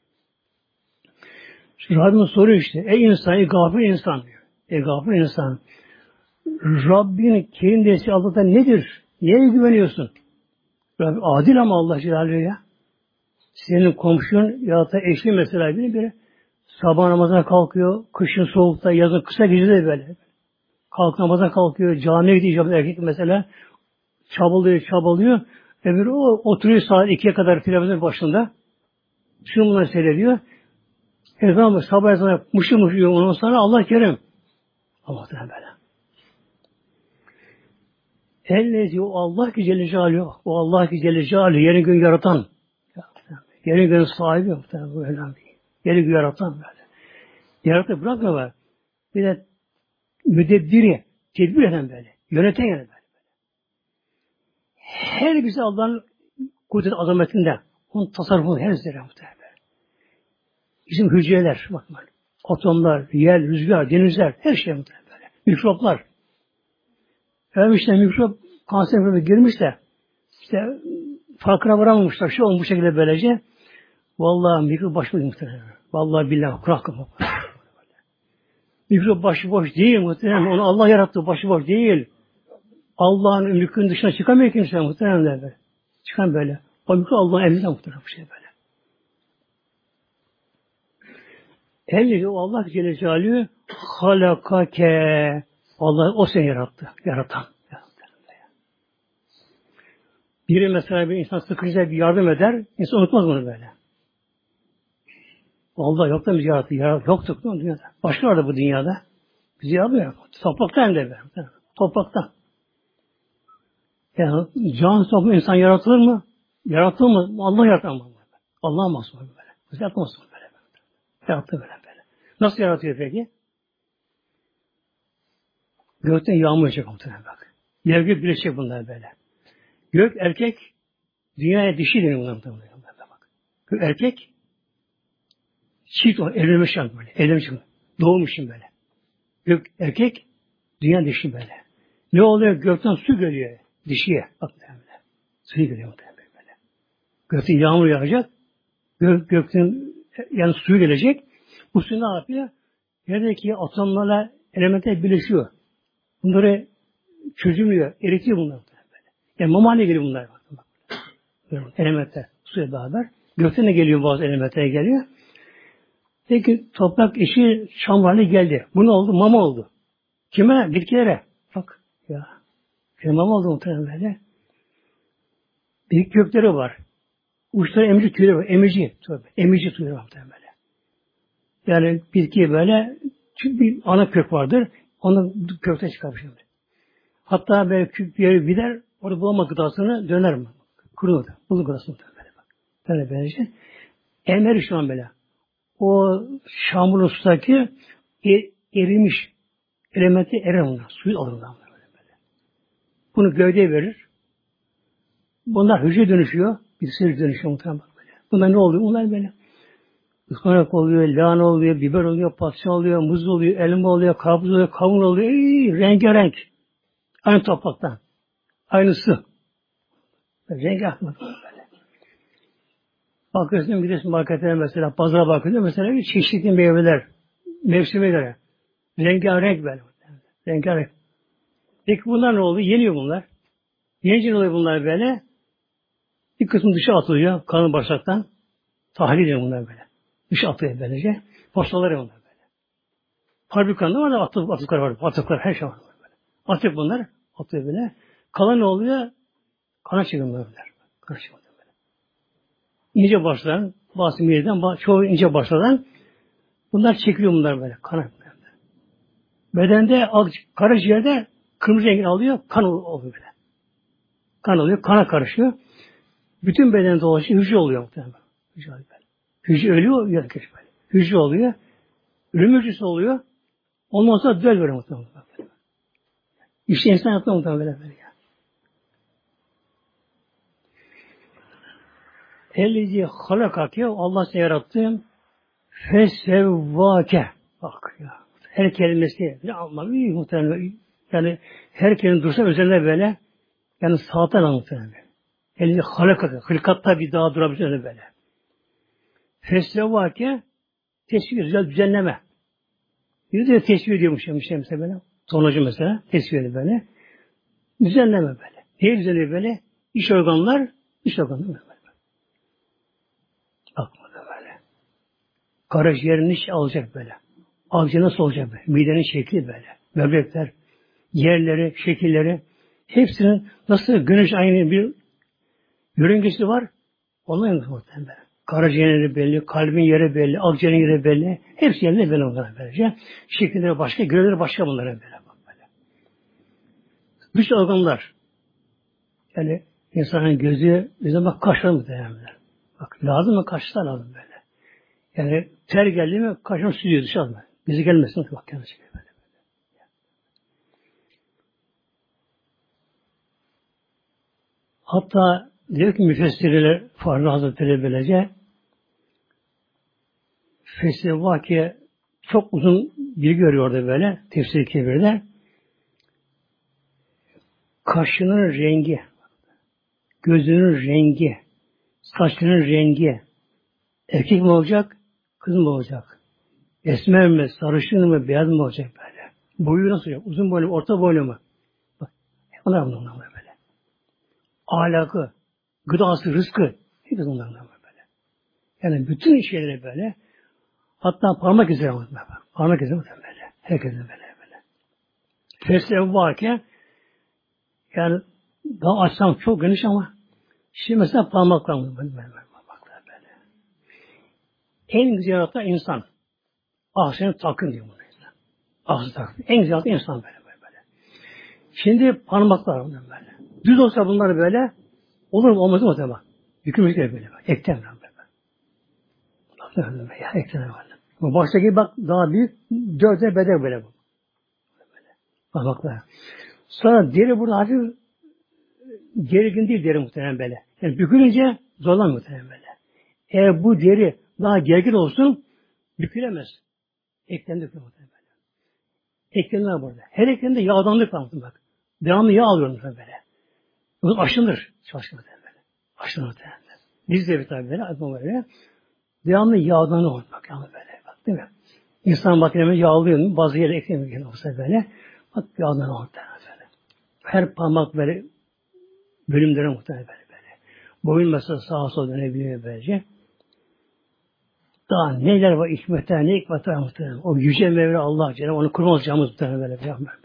Şimdi Rabbim soruyor işte. Ey insan, ey gafil insan diyor. Ey gafil insan. Rabbin kendisi Allah'ta nedir? Neye güveniyorsun? Rabbim adil ama Allah Celaluhu ya. Senin komşun ya da eşli mesela biri biri sabah namazına kalkıyor. Kışın soğukta, yazın kısa gecede böyle. Kalk namaza kalkıyor. Camiye gidiyor erkek mesela. Çabalıyor, çabalıyor. Öbürü o oturuyor saat ikiye kadar televizyon başında. Şunu bunları seyrediyor. Ezan sabah ezanı mışı mışı ondan sonra Allah kerim. Allah'tan böyle. Ellezi o Allah ki Celle Celaluhu. O Allah ki Celle Celaluhu yerin gün yaratan. Yerin gün sahibi yok. Yerin gün yaratan böyle. Yaratıp bırakma var. Bir de müdebbiri, tedbir eden böyle. Yöneten yani böyle. Her birisi Allah'ın kudret azametinde. Onun tasarrufu her zerre muhtemelen. Bizim hücreler, bakın. Atomlar, yer, rüzgar, denizler, her şey muhtemelen böyle. Mikroplar. Efendim işte mikrop kanser mikrobu girmişse işte farkına varamamışlar. Şu olmuş bu şekilde böylece. Vallahi mikrop başıboş muhtemelen. Vallahi billahi kurak kafa. Mikrop başıboş değil muhtemelen. Onu Allah yarattı başıboş değil. Allah'ın mülkünün dışına çıkamıyor kimse muhtemelen böyle. Çıkan böyle. O mikrop Allah'ın emrinden muhtemelen bu şey böyle. Emri o Allah Celle Celaluhu halakake. Allah o seni yarattı. Yaratan. Yarattı. Biri mesela bir insan sıkınca bir yardım eder, insan unutmaz bunu böyle. Allah yok da biz yarattık. Yarat, yoktuk değil mi dünyada? Başka vardı bu dünyada. Bizi yapmıyor. Topraktan de be. Topraktan. Yani can toplu insan yaratılır mı? Yaratılır mı? Allah yaratamaz. Allah mahsus böyle. Biz yaratmaz böyle. Yarattı böyle böyle. Nasıl yaratıyor peki? Gökten yağmur yağacak muhtemelen bak. Yer gök birleşecek bunlar böyle. Gök erkek, dünyaya dişi deniyor bunlar muhtemelen bak. Gök erkek, çift o, evlenmiş böyle. Evlenmiş doğmuşum böyle. Gök erkek, dünya dişi böyle. Ne oluyor? Gökten su geliyor dişiye. Bak böyle. Suyu geliyor muhtemelen böyle. Gökten yağmur yağacak. Gök, gökten yani suyu gelecek. Bu su ne yapıyor? Yerdeki atomlarla elementler birleşiyor. Bunları çözümlüyor, eritiyor bunlar. Böyle. Yani mamale geliyor bunlar. Elementler suya beraber. Gökten de geliyor bazı elementler geliyor. Peki toprak işi çamurlu geldi. Bu ne oldu? Mama oldu. Kime? Bitkilere. Bak ya. Kime mama oldu muhtemelen böyle. Bitki kökleri var. Uçları emici tüyleri var. Emici. Emici tüyleri var muhtemelen böyle. Yani bitki böyle bir ana kök vardır. Onu kökte çıkarmış. Hatta böyle küp bir yere gider, orada bulama gıdasını döner mi? Kurulur. Bulur gıdasını böyle bak. Böyle böylece. Emer şu an böyle. O şamurun sudaki er, erimiş elementi erer onlar. Suyu alır onlar böyle böyle. Bunu gövdeye verir. Bunlar hücre dönüşüyor. Bir sürü dönüşüyor muhtemelen bak böyle. Bunlar ne oluyor? Bunlar böyle. Ispanak oluyor, lahana oluyor, biber oluyor, patlıcan oluyor, muz oluyor, elma oluyor, karpuz oluyor, kavun oluyor. Ey, rengarenk. Aynı topraktan. Aynı su. Rengi akmak böyle. Bakıyorsun gidiyorsun marketlere mesela, pazara bakıyorsun mesela çeşitli meyveler, mevsime göre. Rengarenk böyle. Rengarenk. Peki bunlar ne oluyor? Yeniyor bunlar. Yenince ne oluyor bunlar böyle? Bir kısmı dışa atılıyor, kanın bağırsaktan. Tahlil ediyor bunlar böyle. Dışa atılıyor böylece. Postaları bunlar böyle. Fabrikanın var da atık, atıklar var. Atıklar, her şey var böyle. Atık bunlar. Atıyor böyle. Kalan ne oluyor? Kana çıkıyor bunlar. Kana çıkıyor böyle. İnce başlayan, bazı mideden, çoğu ince başlayan bunlar çekiliyor bunlar böyle. Kana. Bedende, karaciğerde kırmızı rengi alıyor, kan oluyor böyle. Kan oluyor, kana karışıyor. Bütün bedende dolaşıyor, hücre oluyor muhtemelen. Hücre oluyor böyle. Hücre ölüyor, ya böyle. Hücre oluyor. Ölüm hücresi oluyor. Ondan sonra döl veriyor muhtemelen. İşte insan yaptı muhtemelen böyle böyle. Ellezi halakake, Allah seni yarattı. Fesevvake. Bak ya. Her kelimesi bir anlamı iyi muhtemelen. Yani her kelime dursa üzerine böyle yani sağdan muhtemelen. Ellezi halakake. Hılkatta bir daha durabilir öyle böyle. Fesevvake tesbih, güzel düzenleme. Bir de tesbih ediyormuş işte mesela böyle. Tonacı mesela tesbih ediyor böyle. Düzenleme böyle. Niye düzenliyor böyle? İç organlar, iç organlar böyle. Bakmadı böyle. Karaciğerini iş alacak böyle. Akciğer nasıl olacak böyle? Midenin şekli böyle. Böbrekler, yerleri, şekilleri hepsinin nasıl güneş aynı bir yörüngesi var. Onların muhtemelen böyle. Karaciğeri belli, kalbin yeri belli, akciğerin yeri belli. Hepsi yerinde belli onlara böylece. Şekilleri başka, görevleri başka bunlara böyle. Bak böyle. Dış organlar. Yani insanın gözü, bize bak kaşları mı değerliler. Bak lazım mı kaşlar lazım böyle. Yani ter geldi mi kaşını sürüyor dışarıda. Bizi gelmesin bak kendisi böyle, böyle. Hatta diyor ki müfessirler Fahri Hazretleri böylece Fesevvaki çok uzun bilgi görüyor orada böyle tefsir-i kebirde. Kaşının rengi, gözünün rengi, saçının rengi, erkek mi olacak, kız mı olacak? Esmer mi, sarışın mı, beyaz mı olacak böyle? Boyu nasıl olacak? Uzun boylu mu, orta boylu mu? Bak, onlar bunlar böyle. Ahlakı, gıdası, rızkı, hepsi bunlar böyle. Yani bütün şeyleri böyle. Hatta parmak izleri var böyle. Parmak izleri var böyle. Herkesin böyle böyle. Feslev varken yani daha açsam çok geniş ama Şimdi mesela parmaklar mı? Böyle, böyle, parmaklar böyle. En güzel yaratan insan. Ahseni takın diyor bunu. Ahseni takın. En güzel yaratan insan böyle, böyle böyle. Şimdi parmaklar böyle böyle. Düz olsa bunlar böyle olur mu olmaz mı o zaman? Bükülmüş gibi böyle. Eklem böyle. Bakın ya eklem böyle. Bu baştaki bak daha büyük. Dörde bedel böyle bu. Böyle. Parmaklar. Sonra deri burada hafif gergin değil deri muhtemelen böyle. Yani bükülünce zorlanmıyor muhtemelen böyle. Eğer bu deri daha gergin olsun bükülemez. Eklemde bükülemez muhtemelen böyle. Eklemler burada. Her eklemde yağdanlık var muhtemelen bak. Devamlı yağ alıyorum böyle. Bu aşınır. Çalışma böyle. Aşınır muhtemelen. Biz de bir tabi böyle. Adım böyle. Devamlı yağdanlık var bak. Yani böyle. Bak değil mi? İnsan makinemi yağlıyor. Bazı yere eklemiyor. Olsa böyle. Bak yağdanlık var böyle. Her parmak böyle bölümlere muhtemelen böyle böyle. Boyun mesela sağa sola dönebiliyor böylece. Daha neler var hikmetler, ne hikmetler muhtemelen. O yüce Mevla Allah Cenab-ı onu kurmaz camımız muhtemelen böyle. böyle, böyle.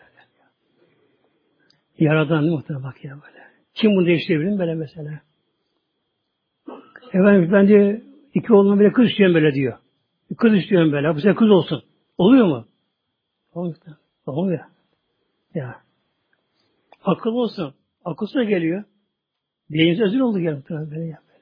Yaradan muhtemelen bak ya böyle. Kim bunu değiştirebilir böyle mesela? Efendim ben de iki oğluma bile kız istiyorum böyle diyor. Bir kız istiyorum böyle. Bu sefer kız olsun. Oluyor mu? Olmuyor. Olmuyor. Ya. Akıl olsun. Akılsız da geliyor. Beyimiz özür oldu gelip böyle ya böyle.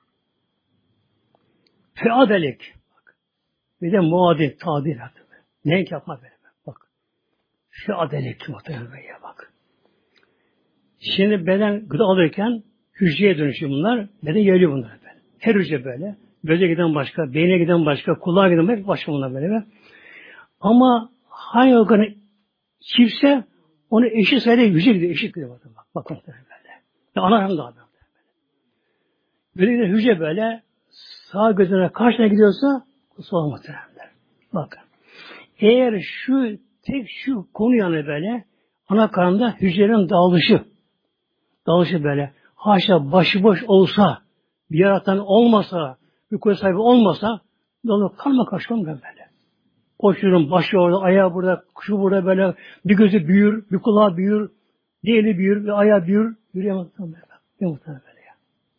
Feadelik. Bak. Bir de muadil, tadil hatta. Denk yapma böyle. Bak. Feadelik muhtemelen ya bak. Şimdi beden gıda alırken hücreye dönüşüyor bunlar. Beden yayılıyor bunlar böyle. Her hücre böyle. Göze giden başka, beyne giden başka, kulağa giden başka bunlar böyle. Ama hangi organı çiftse onu eşit sayıda hücre gidiyor. Eşit gidiyor. Bak. Bakın böyle. Yani ana rahim daha böyle. Böyle bir hücre böyle sağ gözüne karşına gidiyorsa sola muhteremler. Bakın. Eğer şu tek şu konu yanı böyle ana karnında hücrelerin dağılışı dağılışı böyle haşa başıboş olsa bir yaratan olmasa bir kuvvet sahibi olmasa dolu karma karşı olmuyor böyle. Koşuyorum başı orada ayağı burada şu burada böyle bir gözü büyür bir kulağı büyür diğeri büyür bir ayağı büyür yürüyemez böyle. Muhtemelen böyle ya.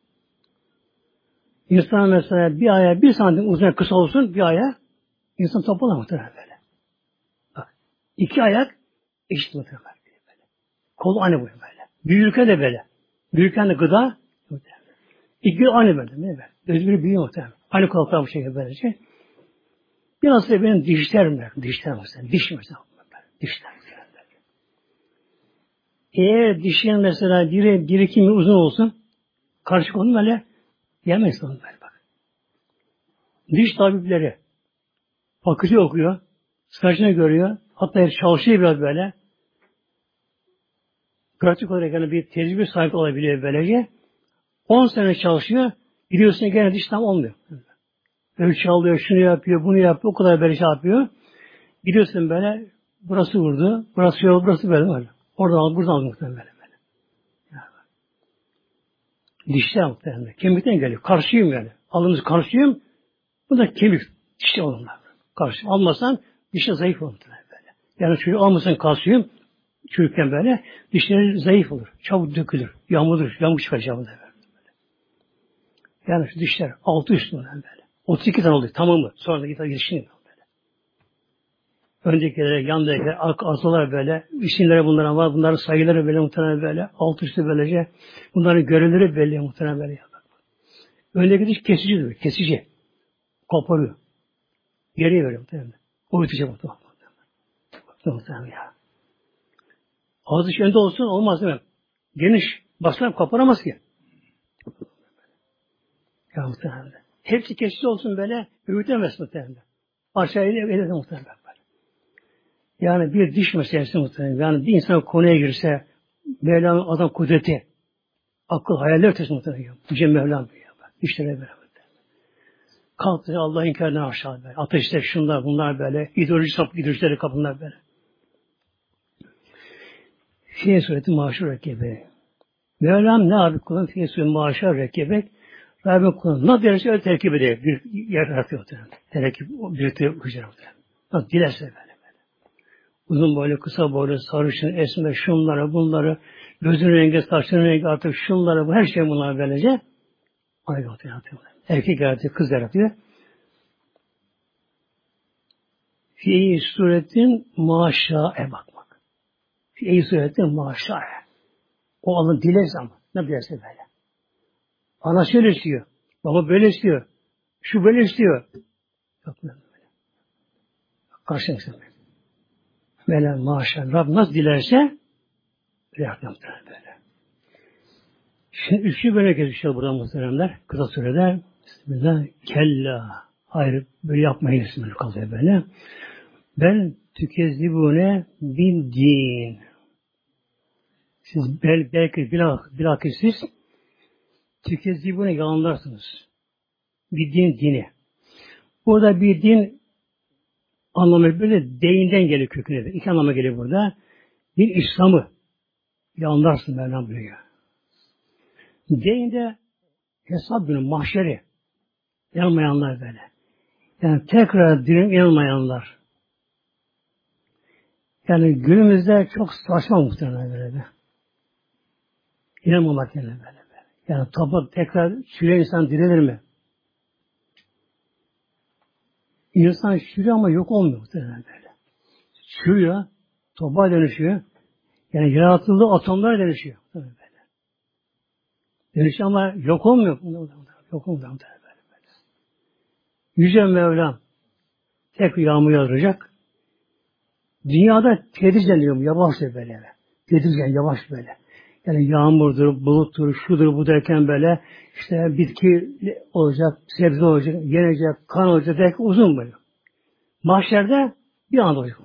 İnsan mesela bir ayağı bir santim uzun kısa olsun bir ayağı insan toplamaz muhtemelen böyle. Bak. İki ayak eşit muhtemelen böyle. Kol aynı boyu böyle. Büyürken de böyle. Büyürken de gıda muhtemelen. İki aynı böyle. Değil mi? Özgürü büyüyor muhtemelen. Aynı kulaklar bu şekilde böylece. Biraz da benim dişlerim var. Dişlerim mesela. Diş mesela. Dişlerim mesela. Eğer dişin mesela biri, birikimi uzun olsun karışık onun böyle yemez onu böyle bak. Diş tabipleri fakülte okuyor. Stajını görüyor. Hatta çalışıyor biraz böyle. Pratik olarak yani bir tecrübe sahibi olabiliyor böylece. on sene çalışıyor. Gidiyorsun gene diş tam olmuyor. Ölçü alıyor, şunu yapıyor, bunu yapıyor. O kadar böyle şey yapıyor. Gidiyorsun böyle burası vurdu. Burası yol, burası böyle var. Oradan al, buradan al muhtemelen böyle. böyle. Yani. Dişler muhtemelen. Kemikten geliyor. Karşıyım yani. Alnımız karşıyım. Bu da kemik. Dişler olurlar. Karşı. Almasan dişler zayıf olur böyle. Yani çocuğu almasan kalsiyum çürükken böyle dişleri zayıf olur. Çabuk dökülür. Yağmurdur. Yağmur çıkar camında böyle. Yani şu dişler altı üstünden böyle. otuz iki tane oluyor tamamı. Sonra da gitar girişini böyle. Öncekiler, yandakiler, arkalar böyle. İsimleri bunlara var. Bunların sayıları böyle muhtemelen böyle. Altı üstü böylece. Bunların görevleri belli muhtemelen böyle. Öndeki diş kesicidir. Kesici. Koparıyor. Geriye veriyor muhtemelen. Uyutucu muhtemelen. Muhtemelen ya. Ağzı dış önde olsun olmaz değil mi? Geniş. Basılan koparamaz ki. Ya muhtemelen. Hepsi kesici olsun böyle. Öğütemez muhtemelen. Aşağıya ele muhtemelen böyle. Yani bir diş meselesi muhtemelen. Yani bir insan konuya girse Mevla'nın adam kudreti akıl hayaller ötesi muhtemelen. Yüce Mevlam diyor. Dişlere beraber. Kalktı Allah'ın inkârından aşağı böyle. Ateşte şunlar bunlar böyle. İdeoloji sap, ideolojileri kapınlar böyle. Fiye sureti maşur rekebe. Mevlam ne abi kulun? Fiye sureti maşur rekebe. Rabbim kulun. Ne derse öyle terkip ediyor. Bir yer yaratıyor. Terkip, birlikte hücre. Nasıl dilerse böyle böyle. Uzun boylu, kısa boylu, sarışın, esmer, şunları, bunları, Gözün rengi, saçın rengi, artık şunları, bu her şey bunlar böylece. Ona yaratıyor. Erkek yaratıyor, kız yaratıyor. Fi suretin maşa'e bakmak. Fi suretin maşa'e. O alın dileriz ama. Ne dilerse böyle. Ana şöyle istiyor. Baba böyle istiyor. Şu böyle istiyor. Yok böyle. Karşılıksız böyle. Böyle maşallah. Rab nasıl dilerse öyle yapmışlar böyle. Şimdi üçü böyle geçiyor burada muhteremler. Kısa sürede. Bismillah. Kella. Hayır böyle yapmayın. Bismillah kalıyor böyle. Ben tükezzibune bin din. Siz bel, belki bilakis siz tükezzibune yalanlarsınız. Bir din dini. Burada bir din anlamı böyle değinden geliyor köküne. İki anlama geliyor burada. Bir İslam'ı yalanlarsın Mevlam buyuruyor. Değinde hesap günü, mahşeri yanmayanlar böyle. Yani tekrar dinin yanmayanlar. Yani günümüzde çok saçma muhtemelen böyle be. İnanmamak yani böyle be. Yani toprak tekrar çürüyen insan dirilir mi? İnsan çürüyor ama yok olmuyor muhtemelen böyle. Çürüyor, toprağa dönüşüyor. Yani yaratıldığı atomlara dönüşüyor. Böyle. Dönüşüyor ama yok olmuyor. Yok olmuyor böyle. böyle. Yüce Mevlam tek yağmur yağdıracak. Dünyada tedricen diyor, yavaş böyle. Tedricen yavaş böyle. Yani yağmurdur, buluttur, şudur, bu derken böyle işte bitki olacak, sebze olacak, yenecek, kan olacak derken uzun böyle. Mahşerde bir anda olacak.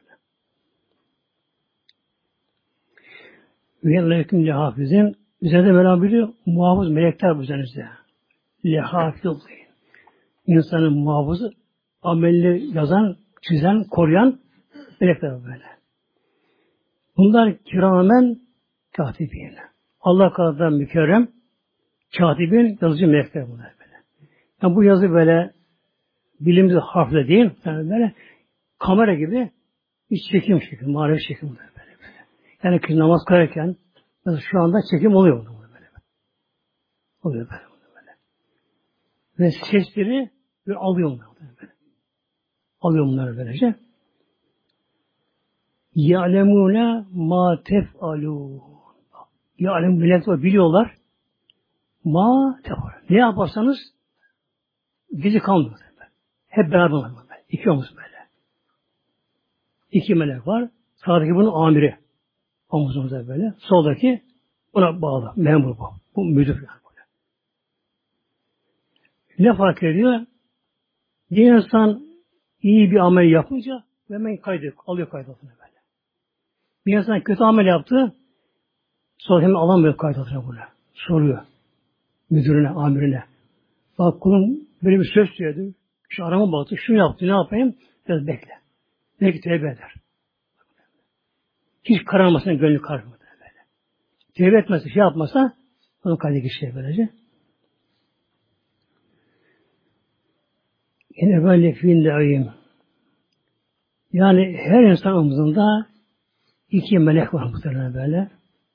Üyellekim lehafizin üzerinde Mevlam biliyor, muhafız melekler bu üzerinizde. Lehafizin. İnsanın muhafızı, amelli yazan, çizen, koruyan melekler böyle. Bunlar kiramen katibin. Allah katında mükerrem katibin yazıcı melekler bunlar böyle. Yani bu yazı böyle bilimsel harfle değil, yani böyle kamera gibi bir çekim çekim, manevi çekim böyle böyle. Yani ki namaz kılarken şu anda çekim oluyor böyle böyle. Oluyor böyle böyle. Ve sesleri böyle alıyor bunlar böyle. Alıyor bunları böylece. Ya'lemûne mâ tef'alûn. Ya'lem melekler biliyorlar. Ma tef'alûn. Ne yaparsanız gece kalmıyor. Hep beraber var. İki omuz böyle. İki melek var. Sağdaki bunun amiri. Omuzumuzda böyle. Soldaki ona bağlı. Memur bu. Bu müdür. Yani böyle. Ne fark ediyor? Bir insan iyi bir amel yapınca hemen kaydediyor. Alıyor kaydetini böyle. Bir insan kötü amel yaptı. Sonra hemen alamıyor kaydetini bunu. Soruyor. Müdürüne, amirine. Bak kulum böyle bir söz söyledi. Şu arama baktı. Şunu yaptı. Ne yapayım? Biraz bekle. Belki tevbe eder. Hiç kararmasına gönlü kararmadı böyle. Tevbe etmezse, şey yapmasa onun kaydı geçiyor böylece. Yine böyle fiil ayım. Yani her insan omuzunda iki melek var muhtemelen böyle.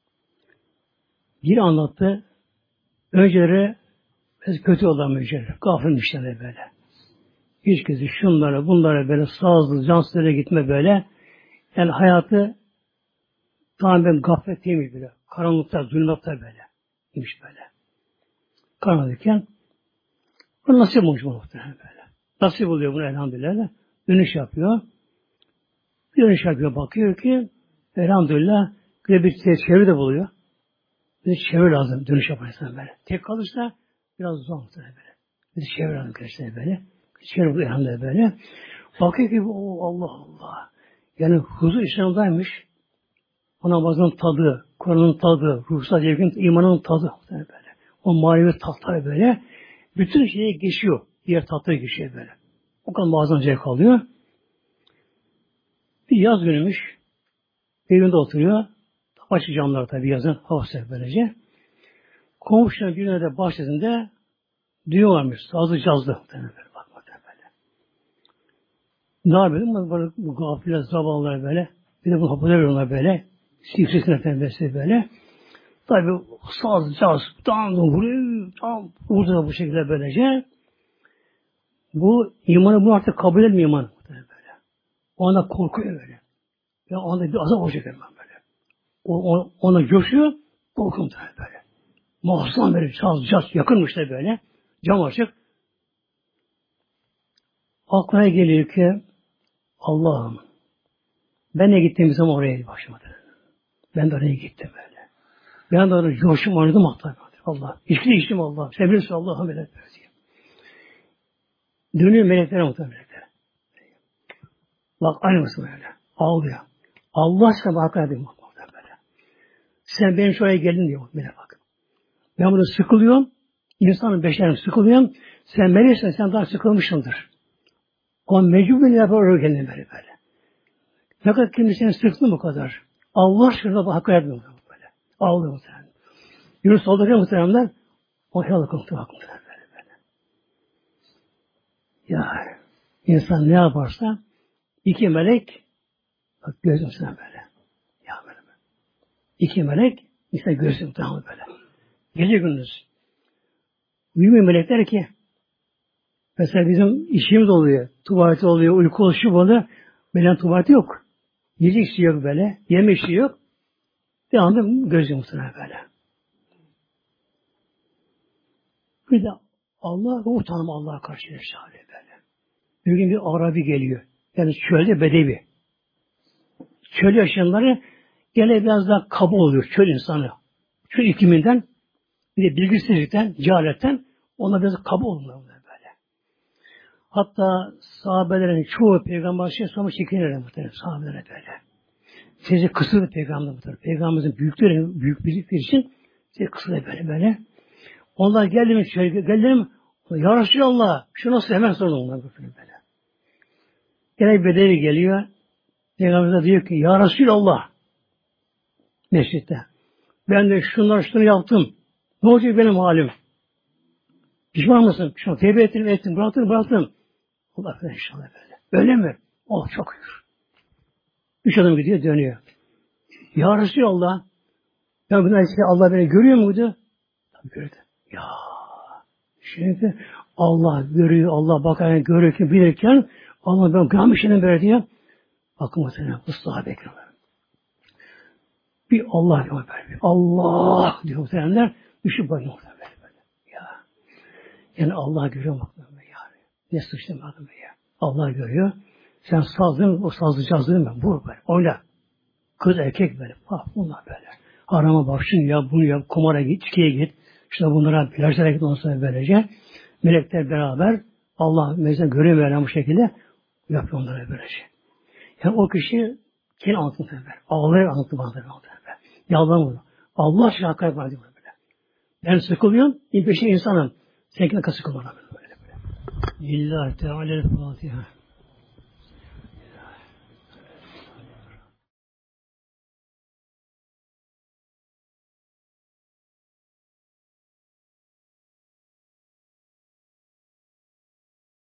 Bir anlattı. Önceleri kötü olan önceleri. Gafilmişler böyle. Hiç kızı şunlara bunlara böyle sağızlı cansızlara gitme böyle. Yani hayatı tamamen gaflet değil mi böyle? Karanlıkta, zulmatta böyle. İmiş böyle. Karanlıkken bu nasip olmuş bu muhtemelen böyle. Nasip oluyor bunu elhamdülillah. Dönüş yapıyor. Bir dönüş yapıyor. Bakıyor ki elhamdülillah bir, bir çevre de buluyor. Bir çevre lazım dönüş yaparsan böyle. Tek kalırsa biraz zor muhtemelen böyle. Bir çevre lazım arkadaşlar böyle. Bir çevre buluyor elhamdülillah böyle. Bakıyor ki o Allah Allah. Yani huzur İslam'daymış. O namazın tadı, Kur'an'ın tadı, ruhsal zevkin, imanın tadı böyle. O manevi tatlar böyle. Bütün şeye geçiyor. Diğer tatlara geçiyor böyle. O kadar muazzam zevk alıyor. Bir yaz günümüş. Evinde oturuyor. Açık camlar tabii yazın. Havası böylece. Komşuların birine de bahçesinde düğün varmış. Sazlı cazlı. Böyle. Bak bak böyle. Ne yapıyordum? Böyle, bu gafile zavallılar böyle. Bir de bu hapıda veriyorlar böyle. Sifrisine tembesi böyle. Tabi saz, caz, tam vuruyor, tam vurdu bu şekilde böylece. Bu imanı bu artık kabul etmiyor imanı. Böyle. O anda korkuyor böyle. Ya o anda bir azap olacak böyle. O, o, ona coşuyor, korkuyor böyle. Muazzam böyle caz, caz yakınmış da böyle. Cam açık. Aklına geliyor ki Allah'ım ben de gittiğim zaman oraya başlamadı. Ben de oraya gittim böyle. Ben de oraya coştum, oynadım hatta. Allah. İçki içtim Allah. Sevgilisi Allah'a melek verdi. Dönüyor meleklere muhtemelen meleklere. Bak aynı mısın böyle? Ağlıyor. Allah sana hakaret ediyor muhtemelen böyle. Sen benim şuraya geldin diyor melek bak. Ben burada sıkılıyorum. İnsanın beşerim sıkılıyorum. Sen meleksen sen daha sıkılmışsındır. O mecbur beni yapar oraya geldin böyle böyle. Ne kadar kendisini sıktı bu kadar. Allah aşkına bak hakaret ediyor böyle. Ağlıyor muhtemelen. Yunus oldukça muhtemelen o helal koktu muhtemelen böyle böyle. Ya insan ne yaparsa iki melek bak gözüm sana böyle. Ya böyle böyle. İki melek işte gözüm tamam böyle. Gece gündüz. Uyumuyor melekler ki mesela bizim işimiz oluyor. Tuvaleti oluyor, uyku oluşu oluyor. Meleğin tuvaleti yok. Yiyecek şey yok böyle. Yemek şey yok. Devamlı gözüm sana böyle. Bir de Allah utanma Allah'a karşı şahane böyle. Bir gün bir Arabi geliyor. Yani çölde bedevi. Çöl yaşayanları gene biraz daha kaba oluyor çöl insanı. Çöl ikliminden bir de bilgisizlikten, cehaletten ona biraz kaba oluyor böyle. Hatta sahabelerin çoğu peygamber şey sormuş çekinirler muhtemelen sahabelere böyle. Sizi kısır peygamber muhtemelen. Peygamberimizin büyükleri, büyük bildikleri için sizi kısır böyle böyle. Onlar geldi mi şöyle geldi mi? Ya Resulallah şu nasıl hemen sorun onlar böyle. Gene bir bedevi geliyor. Peygamberimiz diyor ki ya Resulallah mescitte. Ben de şunları şunu yaptım. Ne olacak benim halim? Pişman mısın? Pişman. Tevbe ettim ettim. Bıraktım bıraktım. Allah affeder inşallah böyle. Öyle mi? Oh çok şükür. Üç adım gidiyor dönüyor. Ya Resulallah ben bundan işte Allah beni görüyor muydu? Tabii gördü. Ya şimdi Allah görüyor, Allah bakarken, görürken, bilirken Allah ben görmüşüm böyle diyor. Bakın mesela Mustafa Bekir. Bir Allah diyor böyle. Allah diyor muhtemelenler. Düşüp bakıyor muhtemelen böyle. Ya. Yani Allah görüyor muhtemelen yani. Ne suçlu bakın ya. Allah görüyor. Sen sazın, o sazlı cazlığın ben. Vur böyle. Oyna. Kız erkek böyle. Bak bunlar böyle. Harama bak şunu yap, bunu yap. Kumara git, içkiye git. İşte bunlara plajlara git ondan sonra böylece. Melekler beraber Allah mesela görüyor böyle bu şekilde yapıyor onlara böylece. Yani o kişi kendi anlatıyor böyle. Ağlayarak anlatıyor bana böyle. Yalvarmıyor. Allah aşkına hakaret var diyor böyle. Ben sıkılıyorum, bir peşin insanım. Sen ne kadar sıkılma böyle böyle. Lillahi Teala Fatiha.